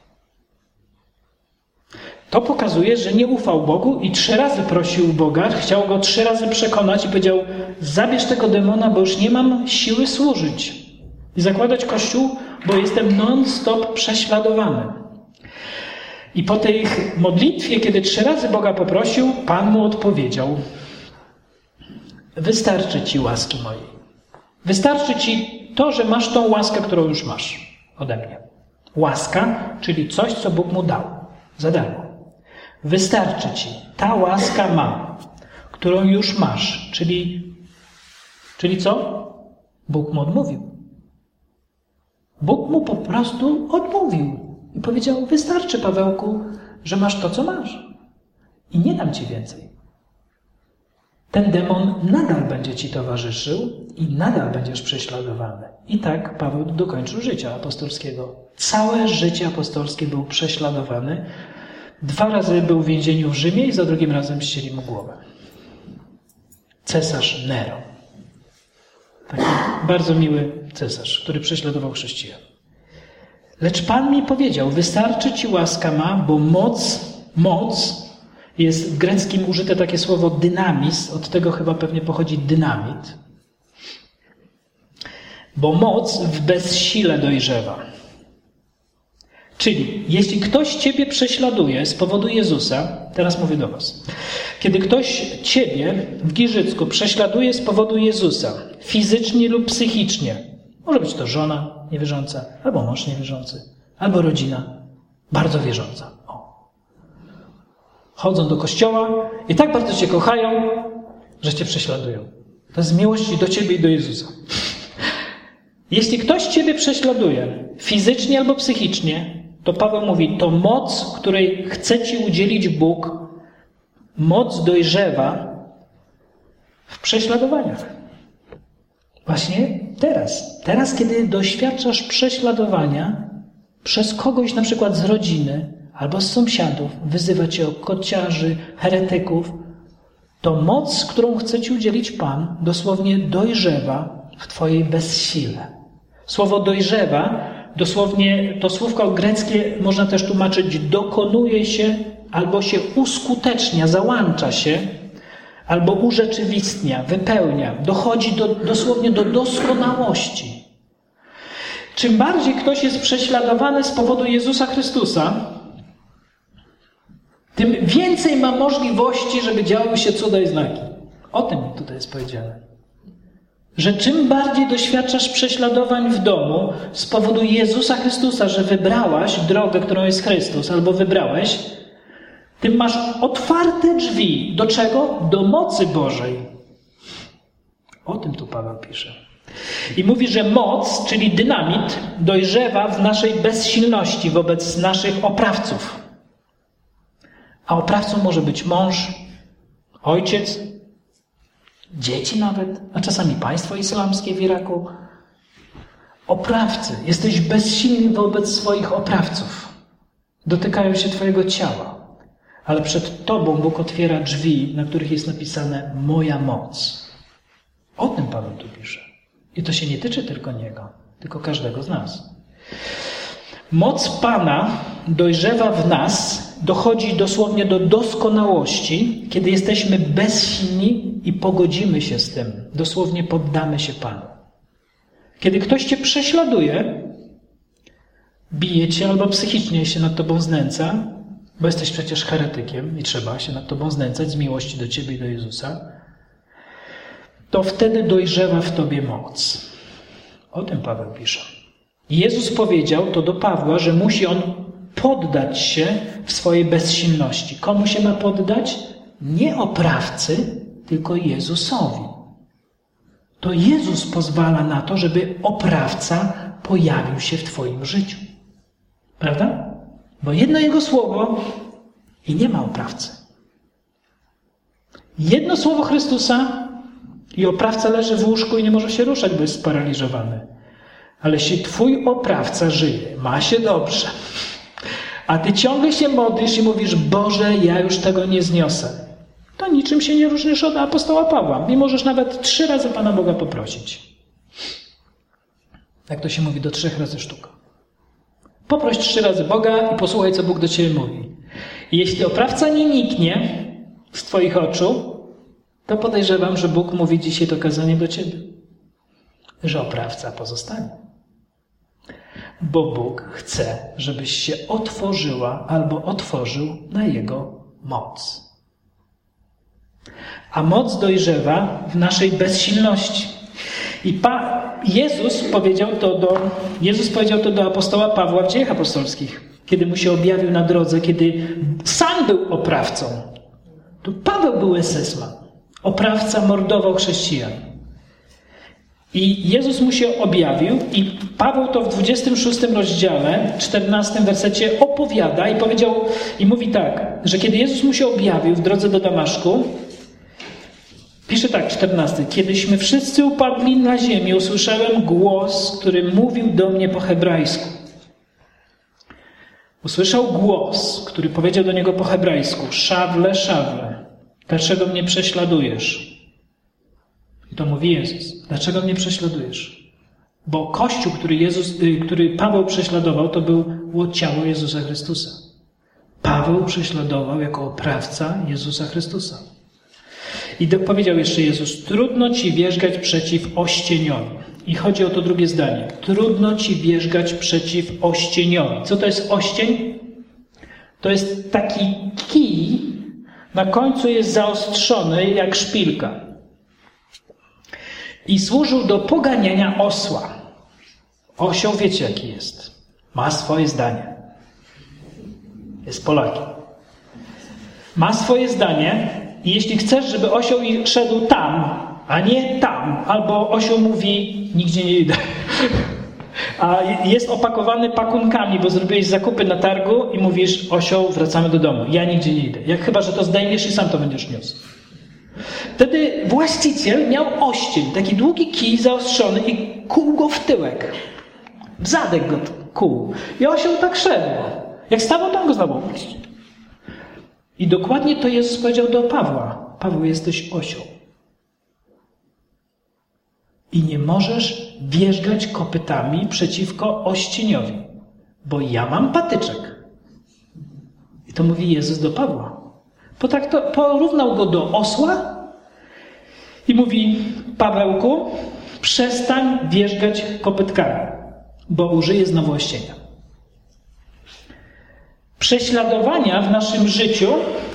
To pokazuje, że nie ufał Bogu i trzy razy prosił Boga, chciał Go trzy razy przekonać i powiedział: zabierz tego demona, bo już nie mam siły służyć i zakładać Kościół, bo jestem non-stop prześladowany. I po tej modlitwie, kiedy trzy razy Boga poprosił, Pan mu odpowiedział: wystarczy Ci łaski mojej. Wystarczy Ci to, że masz tą łaskę, którą już masz ode mnie. Łaska, czyli coś, co Bóg mu dał za darmo. Wystarczy Ci. Ta łaska ma, którą już masz. Czyli, czyli co? Bóg mu odmówił. Bóg mu po prostu odmówił. I powiedział: wystarczy, Pawełku, że masz to, co masz. I nie dam Ci więcej. Ten demon nadal będzie Ci towarzyszył i nadal będziesz prześladowany. I tak Paweł dokończył życia apostolskiego. Całe życie apostolskie był prześladowany. Dwa razy był w więzieniu w Rzymie i za drugim razem ścieli mu głowę. Cesarz Nero. Taki bardzo miły cesarz, który prześladował chrześcijan. Lecz Pan mi powiedział: wystarczy Ci łaska ma, bo moc, moc, jest w greckim użyte takie słowo dynamis, od tego chyba pewnie pochodzi dynamit. Bo moc w bezsile dojrzewa. Czyli jeśli ktoś Ciebie prześladuje z powodu Jezusa, teraz mówię do Was, kiedy ktoś Ciebie w Giżycku prześladuje z powodu Jezusa, fizycznie lub psychicznie, może być to żona niewierząca, albo mąż niewierzący, albo rodzina bardzo wierząca. O. Chodzą do kościoła i tak bardzo Cię kochają, że Cię prześladują. To jest z miłości do Ciebie i do Jezusa. Jeśli ktoś Ciebie prześladuje fizycznie albo psychicznie, to Paweł mówi: to moc, której chce Ci udzielić Bóg, moc dojrzewa w prześladowaniach. Właśnie teraz. Teraz, kiedy doświadczasz prześladowania przez kogoś na przykład z rodziny albo z sąsiadów, wyzywa Cię o kociarzy, heretyków, to moc, którą chce Ci udzielić Pan, dosłownie dojrzewa w Twojej bezsile. Słowo dojrzewa dosłownie to słówko greckie można też tłumaczyć dokonuje się, albo się uskutecznia, załącza się, albo urzeczywistnia, wypełnia, dochodzi do, dosłownie do doskonałości. Czym bardziej ktoś jest prześladowany z powodu Jezusa Chrystusa, tym więcej ma możliwości, żeby działy się cuda i znaki. O tym tutaj jest powiedziane. Że czym bardziej doświadczasz prześladowań w domu z powodu Jezusa Chrystusa, że wybrałaś drogę, którą jest Chrystus, albo wybrałeś, tym masz otwarte drzwi. Do czego? Do mocy Bożej. O tym tu Paweł pisze. I mówi, że moc, czyli dynamit, dojrzewa w naszej bezsilności wobec naszych oprawców. A oprawcą może być mąż, ojciec, dzieci nawet, a czasami państwo islamskie w Iraku. Oprawcy. Jesteś bezsilny wobec swoich oprawców. Dotykają się twojego ciała. Ale przed tobą Bóg otwiera drzwi, na których jest napisane moja moc. O tym Paweł tu pisze. I to się nie tyczy tylko niego, tylko każdego z nas. Moc Pana dojrzewa w nas, dochodzi dosłownie do doskonałości, kiedy jesteśmy bezsilni i pogodzimy się z tym. Dosłownie poddamy się Panu. Kiedy ktoś cię prześladuje, bije cię albo psychicznie się nad tobą znęca, bo jesteś przecież heretykiem i trzeba się nad tobą znęcać z miłości do ciebie i do Jezusa, to wtedy dojrzewa w tobie moc. O tym Paweł pisze. Jezus powiedział to do Pawła, że musi on poddać się w swojej bezsilności. Komu się ma poddać? Nie oprawcy, tylko Jezusowi. To Jezus pozwala na to, żeby oprawca pojawił się w twoim życiu. Prawda? Bo jedno Jego słowo i nie ma oprawcy. Jedno słowo Chrystusa i oprawca leży w łóżku i nie może się ruszać, bo jest sparaliżowany. Ale jeśli twój oprawca żyje, ma się dobrze, a ty ciągle się modlisz i mówisz, Boże, ja już tego nie zniosę, to niczym się nie różnisz od apostoła Pawła. I możesz nawet trzy razy Pana Boga poprosić. Jak to się mówi, do trzech razy sztuka. Poproś trzy razy Boga i posłuchaj, co Bóg do ciebie mówi. I jeśli oprawca nie niknie z twoich oczu, to podejrzewam, że Bóg mówi dzisiaj to kazanie do ciebie. Że oprawca pozostanie. Bo Bóg chce, żebyś się otworzyła albo otworzył na Jego moc. A moc dojrzewa w naszej bezsilności. I pa, Jezus powiedział to do, Jezus powiedział to do apostoła Pawła w Dziejach Apostolskich, kiedy mu się objawił na drodze, kiedy sam był oprawcą. To Paweł był esesman. Oprawca mordował chrześcijan. I Jezus mu się objawił i Paweł to w dwudziestym szóstym rozdziale, czternastym wersecie opowiada i powiedział, i mówi tak, że kiedy Jezus mu się objawił w drodze do Damaszku, pisze tak, czternasty. Kiedyśmy wszyscy upadli na ziemię, usłyszałem głos, który mówił do mnie po hebrajsku. Usłyszał głos, który powiedział do niego po hebrajsku, Szawle, Szawle, dlaczego mnie prześladujesz? I to mówi Jezus. Dlaczego mnie prześladujesz? Bo Kościół, który, Jezus, który Paweł prześladował, to było ciało Jezusa Chrystusa. Paweł prześladował jako oprawca Jezusa Chrystusa. I powiedział jeszcze Jezus, trudno ci wierzgać przeciw ościeniowi. I chodzi o to drugie zdanie. Trudno ci wierzgać przeciw ościeniowi. Co to jest oścień? To jest taki kij, na końcu jest zaostrzony jak szpilka. I służył do poganiania osła. Osioł wiecie jaki jest. Ma swoje zdanie. Jest Polakiem. Ma swoje zdanie i jeśli chcesz, żeby osioł szedł tam, a nie tam, albo osioł mówi, nigdzie nie idę, a jest opakowany pakunkami, bo zrobiłeś zakupy na targu i mówisz, osioł, wracamy do domu, ja nigdzie nie idę. Jak chyba, że to zdejmiesz i sam to będziesz niósł. Wtedy właściciel miał oścień, taki długi kij zaostrzony i kuł go w tyłek. W zadek go kuł. I osioł tak szedł. Jak stawał, to on go znowu. I dokładnie to Jezus powiedział do Pawła. Paweł, jesteś osioł. I nie możesz wierzgać kopytami przeciwko ościeniowi, bo ja mam patyczek. I to mówi Jezus do Pawła. Bo tak to porównał go do osła i mówi: Pawełku, przestań wierzgać kopytkami, bo użyję znowu ościenia. Prześladowania w naszym życiu,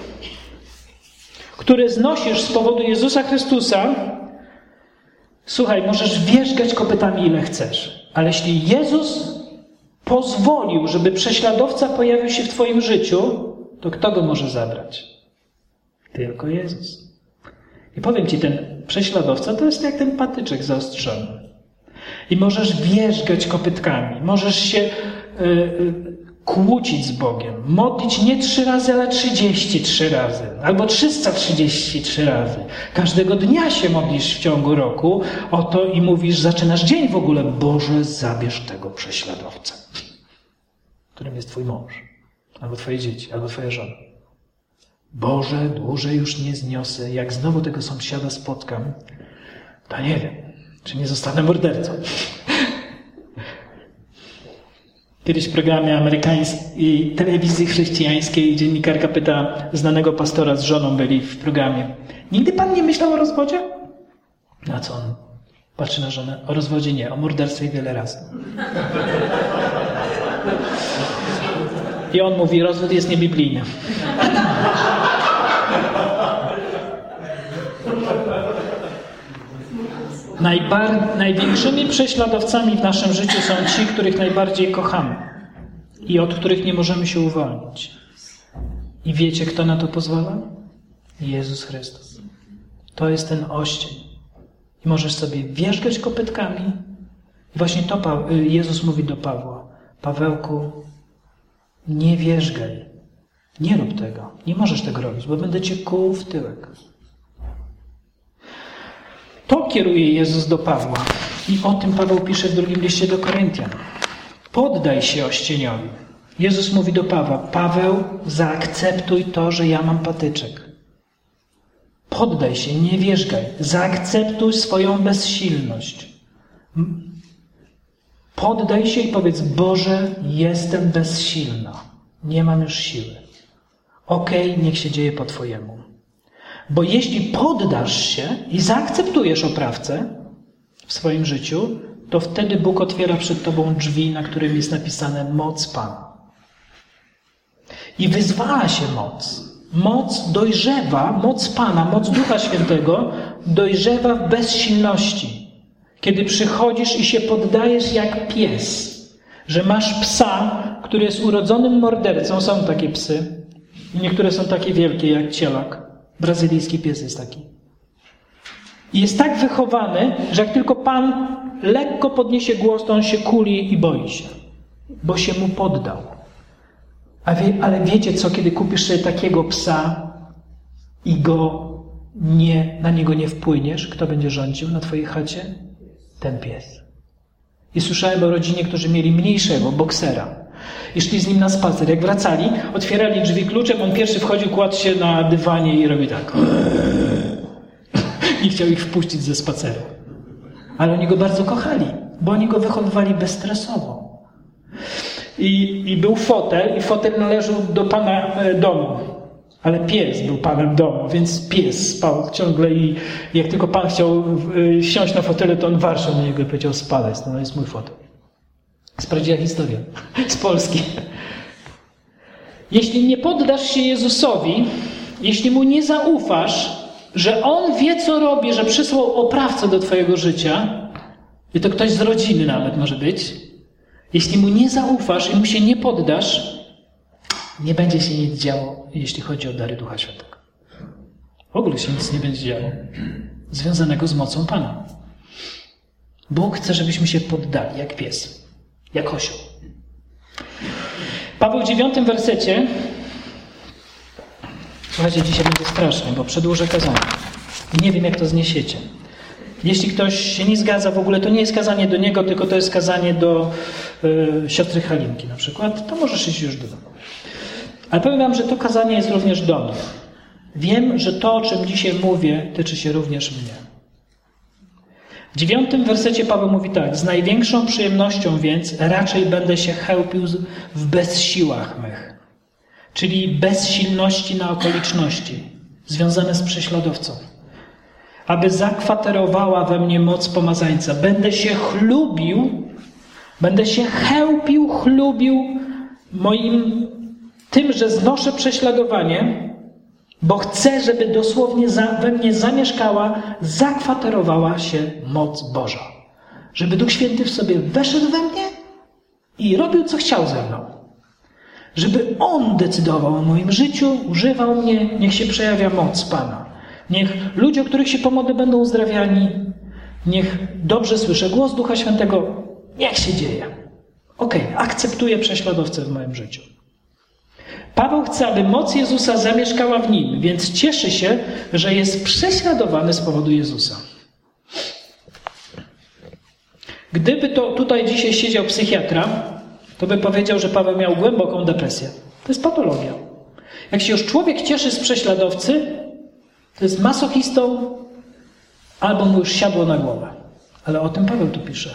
które znosisz z powodu Jezusa Chrystusa, słuchaj, możesz wierzgać kopytami ile chcesz, ale jeśli Jezus pozwolił, żeby prześladowca pojawił się w twoim życiu, to kto go może zabrać? Tylko Jezus. I powiem ci, ten prześladowca to jest jak ten patyczek zaostrzony. I możesz wierzgać kopytkami, możesz się yy, yy, kłócić z Bogiem, modlić nie trzy razy, ale trzydzieści trzy razy, albo trzysta trzydzieści trzy razy. Każdego dnia się modlisz w ciągu roku o to i mówisz, zaczynasz dzień w ogóle: Boże, zabierz tego prześladowcę, którym jest twój mąż, albo twoje dzieci, albo twoja żona. Boże, dłużej już nie zniosę, jak znowu tego sąsiada spotkam, to nie wiem, czy nie zostanę mordercą. Kiedyś w programie amerykańskiej telewizji chrześcijańskiej dziennikarka pyta znanego pastora, z żoną byli w programie: nigdy pan nie myślał o rozwodzie? Na co on patrzy na żonę? O rozwodzie nie, o morderstwie wiele razy. I on mówi: rozwód jest niebiblijny. Najbar- największymi prześladowcami w naszym życiu są ci, których najbardziej kochamy i od których nie możemy się uwolnić. I wiecie, kto na to pozwala? Jezus Chrystus. To jest ten oścień. I możesz sobie wierzgać kopytkami. I właśnie to pa- Jezus mówi do Pawła: Pawełku, nie wierzgaj. Nie rób tego. Nie możesz tego robić, bo będę cię kłuł w tyłek. To kieruje Jezus do Pawła. I o tym Paweł pisze w drugim liście do Koryntian. Poddaj się ościeniowi. Jezus mówi do Pawła: Paweł, zaakceptuj to, że ja mam patyczek. Poddaj się, nie wierzgaj. Zaakceptuj swoją bezsilność. Poddaj się i powiedz: Boże, jestem bezsilna. Nie mam już siły. Okej, niech się dzieje po Twojemu. Bo jeśli poddasz się i zaakceptujesz oprawcę w swoim życiu, to wtedy Bóg otwiera przed tobą drzwi, na którym jest napisane moc Pana. I wyzwala się moc. Moc dojrzewa, moc Pana, moc Ducha Świętego dojrzewa w bezsilności. Kiedy przychodzisz i się poddajesz jak pies, że masz psa, który jest urodzonym mordercą, są takie psy, i niektóre są takie wielkie jak cielak. Brazylijski pies jest taki. I jest tak wychowany, że jak tylko Pan lekko podniesie głos, to on się kuli i boi się, bo się mu poddał. A wie, ale wiecie co, kiedy kupisz sobie takiego psa i go nie, na niego nie wpłyniesz, kto będzie rządził na twojej chacie? Ten pies. I słyszałem o rodzinie, którzy mieli mniejszego boksera. I szli z nim na spacer. Jak wracali, otwierali drzwi kluczem, on pierwszy wchodził, kładł się na dywanie i robi tak. I chciał ich wpuścić ze spaceru. Ale oni go bardzo kochali, bo oni go wychowywali bezstresowo. I, i był fotel, i fotel należał do pana domu. Ale pies był panem domu, więc pies spał ciągle i jak tylko pan chciał siąść na fotelu, to on warczał na niego i powiedział: spadaj, to jest mój fotel. Jest prawdziwa historia z Polski. Jeśli nie poddasz się Jezusowi, jeśli Mu nie zaufasz, że On wie, co robi, że przysłał oprawcę do twojego życia, i to ktoś z rodziny nawet może być, jeśli Mu nie zaufasz i Mu się nie poddasz, nie będzie się nic działo, jeśli chodzi o dary Ducha Świętego. W ogóle się nic nie będzie działo związanego z mocą Pana. Bóg chce, żebyśmy się poddali, jak pies, jak osioł. Paweł w dziewiątym wersecie, słuchajcie, dzisiaj będzie strasznie, bo przedłużę kazanie. Nie wiem, jak to zniesiecie. Jeśli ktoś się nie zgadza w ogóle, to nie jest kazanie do niego, tylko to jest kazanie do y, siostry Halinki na przykład, to możesz iść już do domu. Ale powiem wam, że to kazanie jest również do mnie. Wiem, że to, o czym dzisiaj mówię, tyczy się również mnie. W dziewiątym wersecie Paweł mówi tak: z największą przyjemnością więc raczej będę się chełpił w bezsiłach mych. Czyli bezsilności na okoliczności, związane z prześladowcą. Aby zakwaterowała we mnie moc pomazańca. Będę się chlubił, będę się chełpił, chlubił moim tym, że znoszę prześladowanie, bo chcę, żeby dosłownie za, we mnie zamieszkała, zakwaterowała się moc Boża. Żeby Duch Święty w sobie weszedł we mnie i robił, co chciał ze mną. Żeby On decydował o moim życiu, używał mnie, niech się przejawia moc Pana. Niech ludzie, o których się pomodlę, będą uzdrawiani. Niech dobrze słyszę głos Ducha Świętego. Niech się dzieje. Okej, okay, akceptuję prześladowcę w moim życiu. Paweł chce, aby moc Jezusa zamieszkała w nim, więc cieszy się, że jest prześladowany z powodu Jezusa. Gdyby to tutaj dzisiaj siedział psychiatra, to by powiedział, że Paweł miał głęboką depresję. To jest patologia. Jak się już człowiek cieszy z prześladowcy, to jest masochistą, albo mu już siadło na głowę. Ale o tym Paweł tu pisze.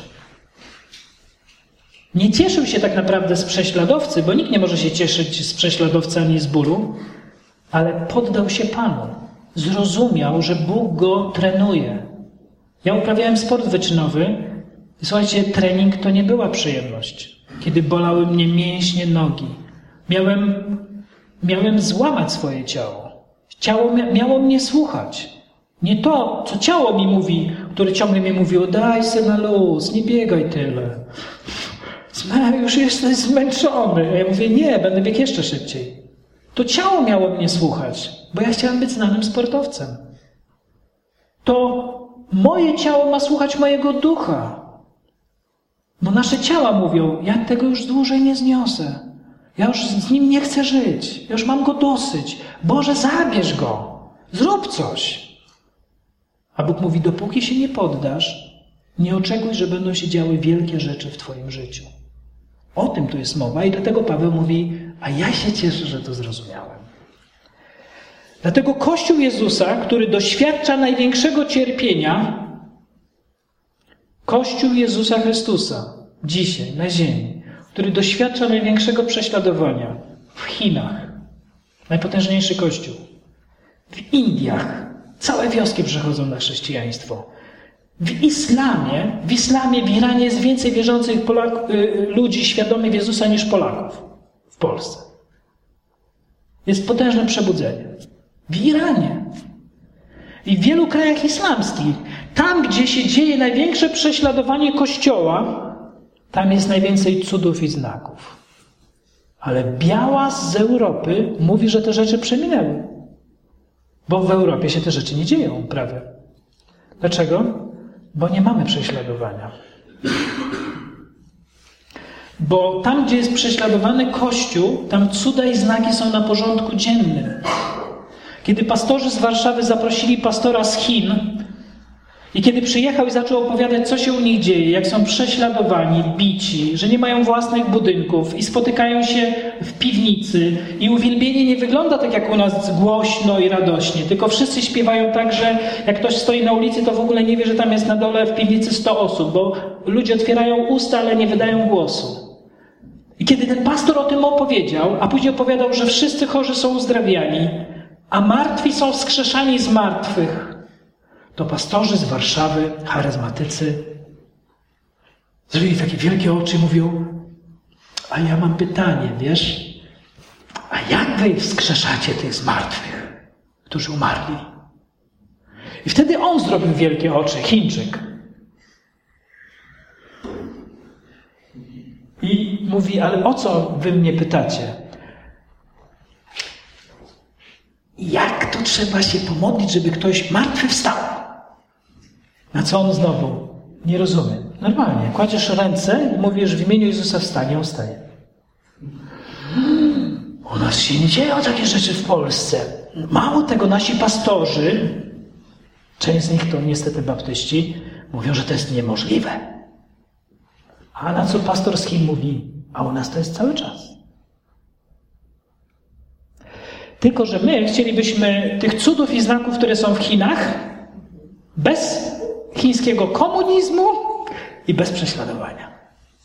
Nie cieszył się tak naprawdę z prześladowcy, bo nikt nie może się cieszyć z prześladowcy ani z bólu, ale poddał się Panu. Zrozumiał, że Bóg go trenuje. Ja uprawiałem sport wyczynowy i słuchajcie, trening to nie była przyjemność. Kiedy bolały mnie mięśnie nogi, miałem, miałem złamać swoje ciało. Ciało miało mnie słuchać. Nie to, co ciało mi mówi, które ciągle mi mówiło: daj se na luz, nie biegaj tyle. Już jesteś zmęczony. A ja mówię: nie, będę biegł jeszcze szybciej. To ciało miało mnie słuchać, bo ja chciałem być znanym sportowcem. To moje ciało ma słuchać mojego ducha. Bo nasze ciała mówią: ja tego już dłużej nie zniosę. Ja już z nim nie chcę żyć. Ja już mam go dosyć. Boże, zabierz go. Zrób coś. A Bóg mówi: dopóki się nie poddasz, nie oczekuj, że będą się działy wielkie rzeczy w twoim życiu. O tym tu jest mowa i dlatego Paweł mówi: a ja się cieszę, że to zrozumiałem. Dlatego Kościół Jezusa, który doświadcza największego cierpienia, Kościół Jezusa Chrystusa, dzisiaj na ziemi, który doświadcza największego prześladowania w Chinach, najpotężniejszy Kościół, w Indiach, całe wioski przechodzą na chrześcijaństwo. W islamie, w islamie, w Iranie jest więcej wierzących Polak, y, ludzi świadomych Jezusa niż Polaków w Polsce. Jest potężne przebudzenie. W Iranie i w wielu krajach islamskich, tam gdzie się dzieje największe prześladowanie Kościoła, tam jest najwięcej cudów i znaków. Ale białas z Europy mówi, że te rzeczy przeminęły. Bo w Europie się te rzeczy nie dzieją prawie. Dlaczego? Bo nie mamy prześladowania. Bo tam, gdzie jest prześladowany Kościół, tam cuda i znaki są na porządku dziennym. Kiedy pastorzy z Warszawy zaprosili pastora z Chin i kiedy przyjechał i zaczął opowiadać, co się u nich dzieje, jak są prześladowani, bici, że nie mają własnych budynków i spotykają się w piwnicy i uwielbienie nie wygląda tak jak u nas głośno i radośnie, tylko wszyscy śpiewają tak, że jak ktoś stoi na ulicy, to w ogóle nie wie, że tam jest na dole w piwnicy sto osób, bo ludzie otwierają usta, ale nie wydają głosu. I kiedy ten pastor o tym opowiedział, a później opowiadał, że wszyscy chorzy są uzdrawiani, a martwi są wskrzeszani z martwych, to pastorzy z Warszawy, charyzmatycy, zrobili takie wielkie oczy i mówią: a ja mam pytanie, wiesz, a jak wy wskrzeszacie tych zmartwych, którzy umarli? I wtedy on zrobił wielkie oczy, Chińczyk. I mówi: ale o co wy mnie pytacie? Jak to trzeba się pomodlić, żeby ktoś martwy wstał? Na co on znowu? Nie rozumiem. Normalnie. Kładziesz ręce i mówisz: w imieniu Jezusa wstanie, on wstaje. U nas się nie dzieją takie rzeczy w Polsce. Mało tego, nasi pastorzy, część z nich to niestety baptyści, mówią, że to jest niemożliwe. A na co pastor z Chin mówi: a u nas to jest cały czas. Tylko że my chcielibyśmy tych cudów i znaków, które są w Chinach, bez chińskiego komunizmu i bez prześladowania.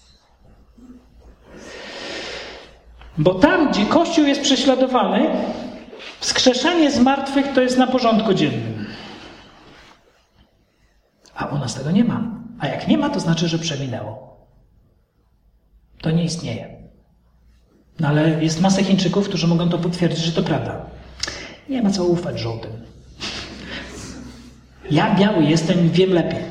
Bo tam, gdzie Kościół jest prześladowany, wskrzeszanie zmartwych to jest na porządku dziennym. A u nas tego nie ma. A jak nie ma, to znaczy, że przeminęło. To nie istnieje. No ale jest masa Chińczyków, którzy mogą to potwierdzić, że to prawda. Nie ma co ufać żółtym. Ja biały jestem i wiem lepiej.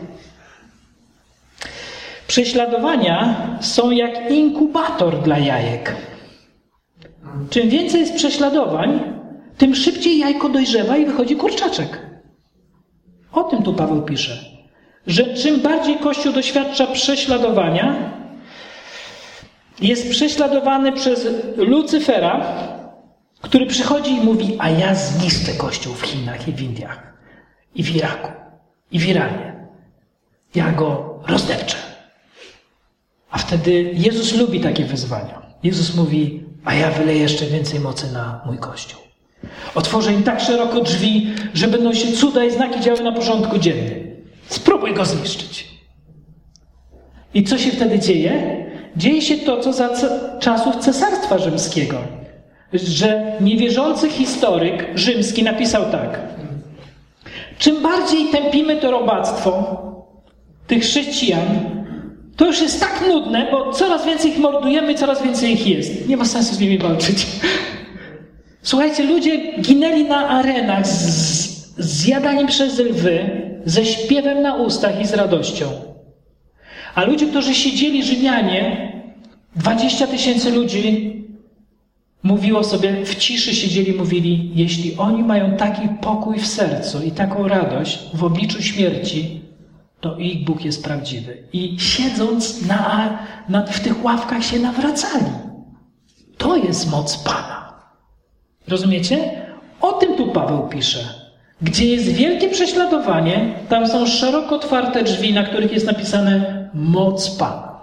Prześladowania są jak inkubator dla jajek. Czym więcej jest prześladowań, tym szybciej jajko dojrzewa i wychodzi kurczaczek. O tym tu Paweł pisze. Że czym bardziej Kościół doświadcza prześladowania, jest prześladowany przez Lucyfera, który przychodzi i mówi, a ja zniszczę Kościół w Chinach i w Indiach, i w Iraku, i w Iranie. Ja go rozdepczę. A wtedy Jezus lubi takie wyzwania. Jezus mówi, a ja wyleję jeszcze więcej mocy na mój Kościół. Otworzę im tak szeroko drzwi, że będą się cuda i znaki działy na porządku dziennym. Spróbuj go zniszczyć. I co się wtedy dzieje? Dzieje się to, co za czasów Cesarstwa Rzymskiego. Że niewierzący historyk rzymski napisał tak. Czym bardziej tępimy to robactwo tych chrześcijan, to już jest tak nudne, bo coraz więcej ich mordujemy, coraz więcej ich jest. Nie ma sensu z nimi walczyć. Słuchajcie, ludzie ginęli na arenach z, z zjadaniem przez lwy, ze śpiewem na ustach i z radością. A ludzie, którzy siedzieli, Rzymianie, dwadzieścia tysięcy ludzi mówiło sobie, w ciszy siedzieli, mówili, jeśli oni mają taki pokój w sercu i taką radość w obliczu śmierci, to ich Bóg jest prawdziwy. I siedząc na, na, w tych ławkach się nawracali. To jest moc Pana. Rozumiecie? O tym tu Paweł pisze. Gdzie jest wielkie prześladowanie, tam są szeroko otwarte drzwi, na których jest napisane moc Pana.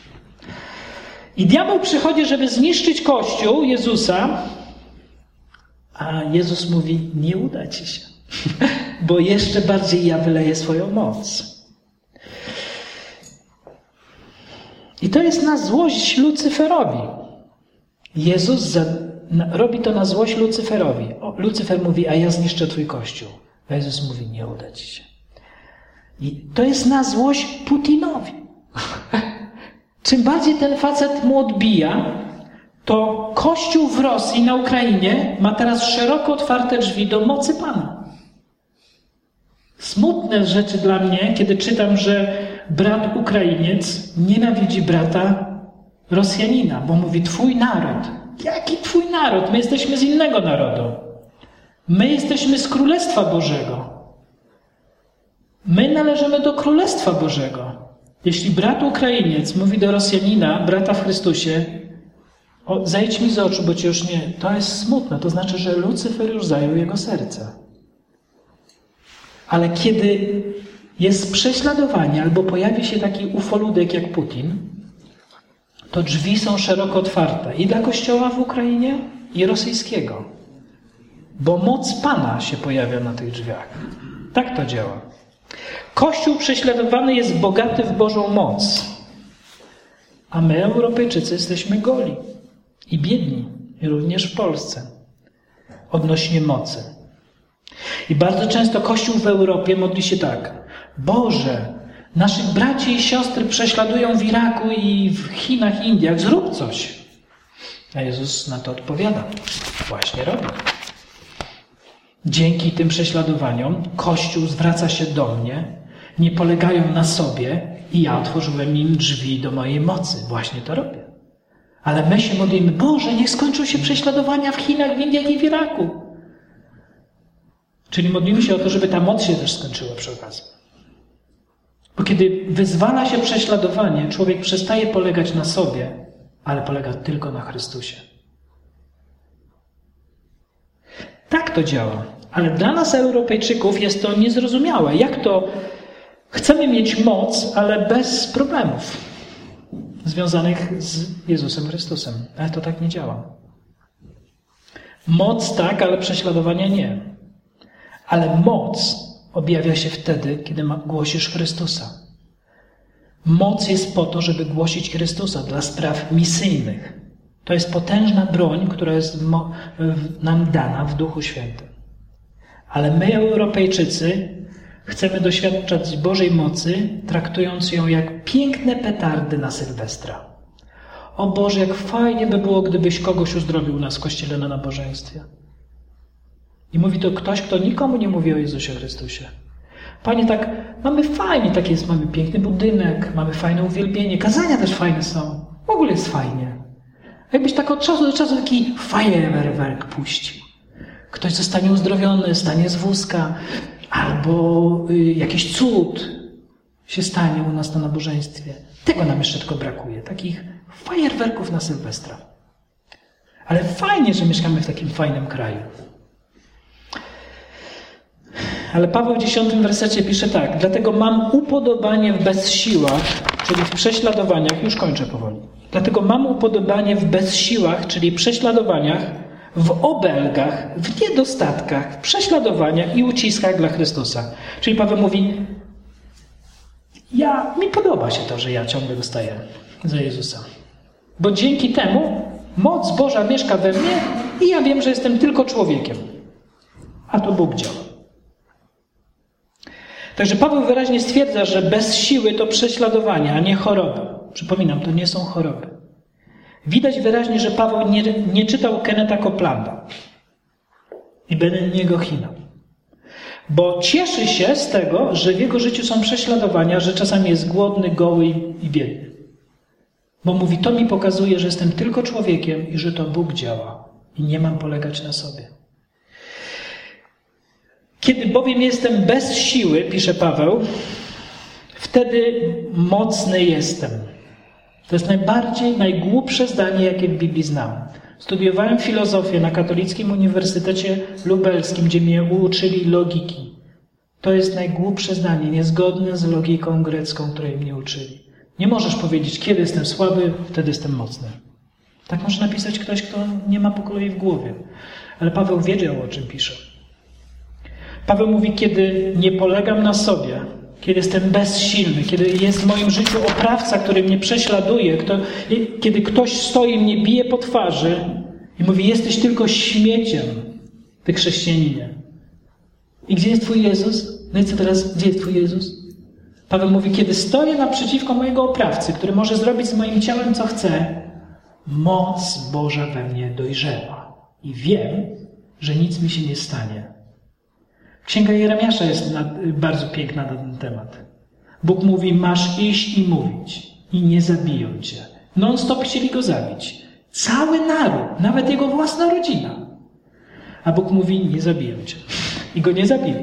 I diabeł przychodzi, żeby zniszczyć Kościół Jezusa, a Jezus mówi, nie uda ci się, bo jeszcze bardziej ja wyleję swoją moc. I to jest na złość Lucyferowi. Jezus za, na, robi to na złość Lucyferowi. O, Lucyfer mówi, a ja zniszczę twój Kościół. A Jezus mówi, nie uda ci się. I to jest na złość Putinowi. Czym bardziej ten facet mu odbija, to Kościół w Rosji, na Ukrainie ma teraz szeroko otwarte drzwi do mocy Pana. Smutne rzeczy dla mnie, kiedy czytam, że brat Ukrainiec nienawidzi brata Rosjanina, bo mówi twój naród. Jaki twój naród? My jesteśmy z innego narodu. My jesteśmy z Królestwa Bożego. My należymy do Królestwa Bożego. Jeśli brat Ukrainiec mówi do Rosjanina, brata w Chrystusie, o, zejdź mi z oczu, bo cię już nie... To jest smutne. To znaczy, że Lucyfer już zajął jego serce. Ale kiedy jest prześladowanie albo pojawi się taki ufoludek jak Putin, to drzwi są szeroko otwarte i dla Kościoła w Ukrainie, i rosyjskiego. Bo moc Pana się pojawia na tych drzwiach. Tak to działa. Kościół prześladowany jest bogaty w Bożą moc, a my, Europejczycy, jesteśmy goli i biedni, i również w Polsce, odnośnie mocy. I bardzo często Kościół w Europie modli się tak. Boże, naszych braci i siostry prześladują w Iraku i w Chinach, Indiach. Zrób coś. A Jezus na to odpowiada. Właśnie robię. Dzięki tym prześladowaniom Kościół zwraca się do mnie, nie polegają na sobie i ja otworzyłem im drzwi do mojej mocy. Właśnie to robię. Ale my się modlimy, Boże, niech skończą się prześladowania w Chinach, w Indiach i w Iraku. Czyli modlimy się o to, żeby ta moc się też skończyła przy okazji. Bo kiedy wyzwala się prześladowanie, człowiek przestaje polegać na sobie, ale polega tylko na Chrystusie. Tak to działa. Ale dla nas, Europejczyków, jest to niezrozumiałe. Jak to chcemy mieć moc, ale bez problemów związanych z Jezusem Chrystusem. Ale to tak nie działa. Moc tak, ale prześladowania nie. Ale moc objawia się wtedy, kiedy głosisz Chrystusa. Moc jest po to, żeby głosić Chrystusa dla spraw misyjnych. To jest potężna broń, która jest nam dana w Duchu Świętym. Ale my, Europejczycy, chcemy doświadczać Bożej mocy, traktując ją jak piękne petardy na Sylwestra. O Boże, jak fajnie by było, gdybyś kogoś uzdrowił u nas w kościele na nabożeństwie. I mówi to ktoś, kto nikomu nie mówi o Jezusie Chrystusie. Panie, tak, mamy fajnie, tak jest, mamy piękny budynek, mamy fajne uwielbienie, kazania też fajne są. W ogóle jest fajnie. Jakbyś tak od czasu do czasu taki fajerwerk puścił. Ktoś zostanie uzdrowiony, stanie z wózka, albo y, jakiś cud się stanie u nas na nabożeństwie. Tego nam jeszcze tylko brakuje, takich fajerwerków na Sylwestra. Ale fajnie, że mieszkamy w takim fajnym kraju. Ale Paweł w dziesiątym wersecie pisze tak: dlatego mam upodobanie w bezsiłach, czyli w prześladowaniach, już kończę powoli. Dlatego mam upodobanie w bezsiłach, czyli prześladowaniach, w obelgach, w niedostatkach, w prześladowaniach i uciskach dla Chrystusa. Czyli Paweł mówi, ja, mi podoba się to, że ja ciągle dostaję za Jezusa. Bo dzięki temu moc Boża mieszka we mnie i ja wiem, że jestem tylko człowiekiem. A to Bóg działa. Także Paweł wyraźnie stwierdza, że bez siły to prześladowania, a nie choroby. Przypominam, to nie są choroby. Widać wyraźnie, że Paweł nie, nie czytał Kennetha Coplanda i Beniniego Hina. Bo cieszy się z tego, że w jego życiu są prześladowania, że czasami jest głodny, goły i biedny. Bo mówi, to mi pokazuje, że jestem tylko człowiekiem i że to Bóg działa i nie mam polegać na sobie. Kiedy bowiem jestem bez siły, pisze Paweł, wtedy mocny jestem. To jest najbardziej, najgłupsze zdanie, jakie w Biblii znam. Studiowałem filozofię na Katolickim Uniwersytecie Lubelskim, gdzie mnie uczyli logiki. To jest najgłupsze zdanie, niezgodne z logiką grecką, której mnie uczyli. Nie możesz powiedzieć, kiedy jestem słaby, wtedy jestem mocny. Tak może napisać ktoś, kto nie ma pokolei w głowie. Ale Paweł wiedział, o czym pisze. Paweł mówi, kiedy nie polegam na sobie, kiedy jestem bezsilny, kiedy jest w moim życiu oprawca, który mnie prześladuje, kto, kiedy ktoś stoi i mnie bije po twarzy i mówi, jesteś tylko śmieciem, ty chrześcijaninie. I gdzie jest twój Jezus? No i co teraz, gdzie jest twój Jezus? Paweł mówi, kiedy stoję naprzeciwko mojego oprawcy, który może zrobić z moim ciałem, co chce, moc Boża we mnie dojrzewa. I wiem, że nic mi się nie stanie. Księga Jeremiasza jest bardzo piękna na ten temat. Bóg mówi, masz iść i mówić i nie zabiją cię. Non-stop chcieli go zabić. Cały naród, nawet jego własna rodzina. A Bóg mówi, nie zabiją cię. I go nie zabili.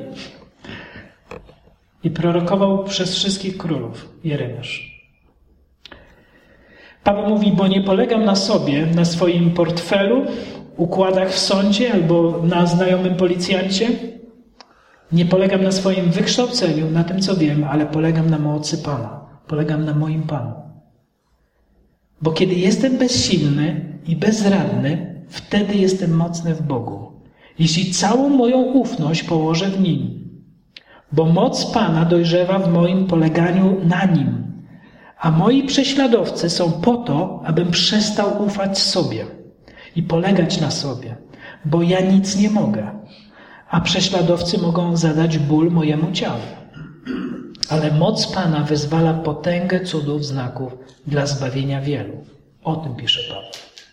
I prorokował przez wszystkich królów Jeremiasz. Paweł mówi, bo nie polegam na sobie, na swoim portfelu, układach w sądzie albo na znajomym policjancie. Nie polegam na swoim wykształceniu, na tym, co wiem, ale polegam na mocy Pana. Polegam na moim Panu. Bo kiedy jestem bezsilny i bezradny, wtedy jestem mocny w Bogu. Jeśli całą moją ufność położę w Nim. Bo moc Pana dojrzewa w moim poleganiu na Nim. A moi prześladowcy są po to, abym przestał ufać sobie i polegać na sobie. Bo ja nic nie mogę. A prześladowcy mogą zadać ból mojemu ciału. Ale moc Pana wyzwala potęgę cudów, znaków dla zbawienia wielu. O tym pisze Paweł.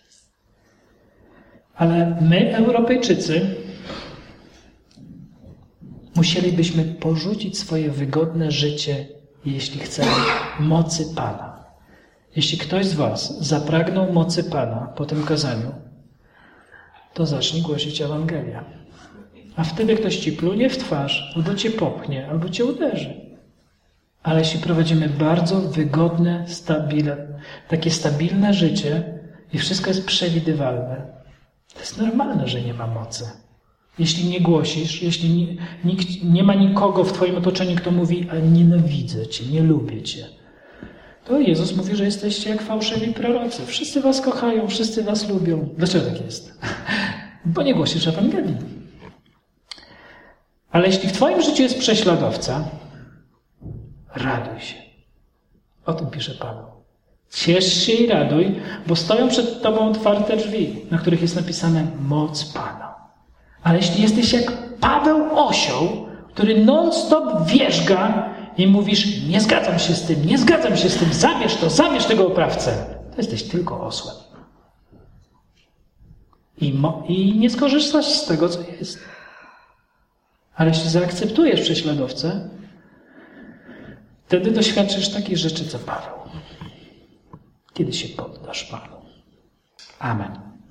Ale my, Europejczycy, musielibyśmy porzucić swoje wygodne życie, jeśli chcemy mocy Pana. Jeśli ktoś z was zapragnął mocy Pana po tym kazaniu, to zacznij głosić Ewangelię. A wtedy ktoś ci plunie w twarz, albo cię popchnie, albo cię uderzy. Ale jeśli prowadzimy bardzo wygodne, stabilne, takie stabilne życie i wszystko jest przewidywalne, to jest normalne, że nie ma mocy. Jeśli nie głosisz, jeśli nie, nikt, nie ma nikogo w twoim otoczeniu, kto mówi, a nienawidzę cię, nie lubię cię, to Jezus mówi, że jesteście jak fałszywi prorocy. Wszyscy was kochają, wszyscy was lubią. Dlaczego tak jest? Bo nie głosisz Ewangelii. Ale jeśli w twoim życiu jest prześladowca, raduj się. O tym pisze Paweł. Ciesz się i raduj, bo stoją przed tobą otwarte drzwi, na których jest napisane moc Pana. Ale jeśli jesteś jak Paweł Osioł, który non-stop wierzga i mówisz, nie zgadzam się z tym, nie zgadzam się z tym, zabierz to, zabierz tego oprawcę, to jesteś tylko osłem. I, mo- I nie skorzystasz z tego, co jest. Ale jeśli zaakceptujesz prześladowcę, wtedy doświadczysz takich rzeczy, co Paweł. Kiedy się poddasz Panu. Amen.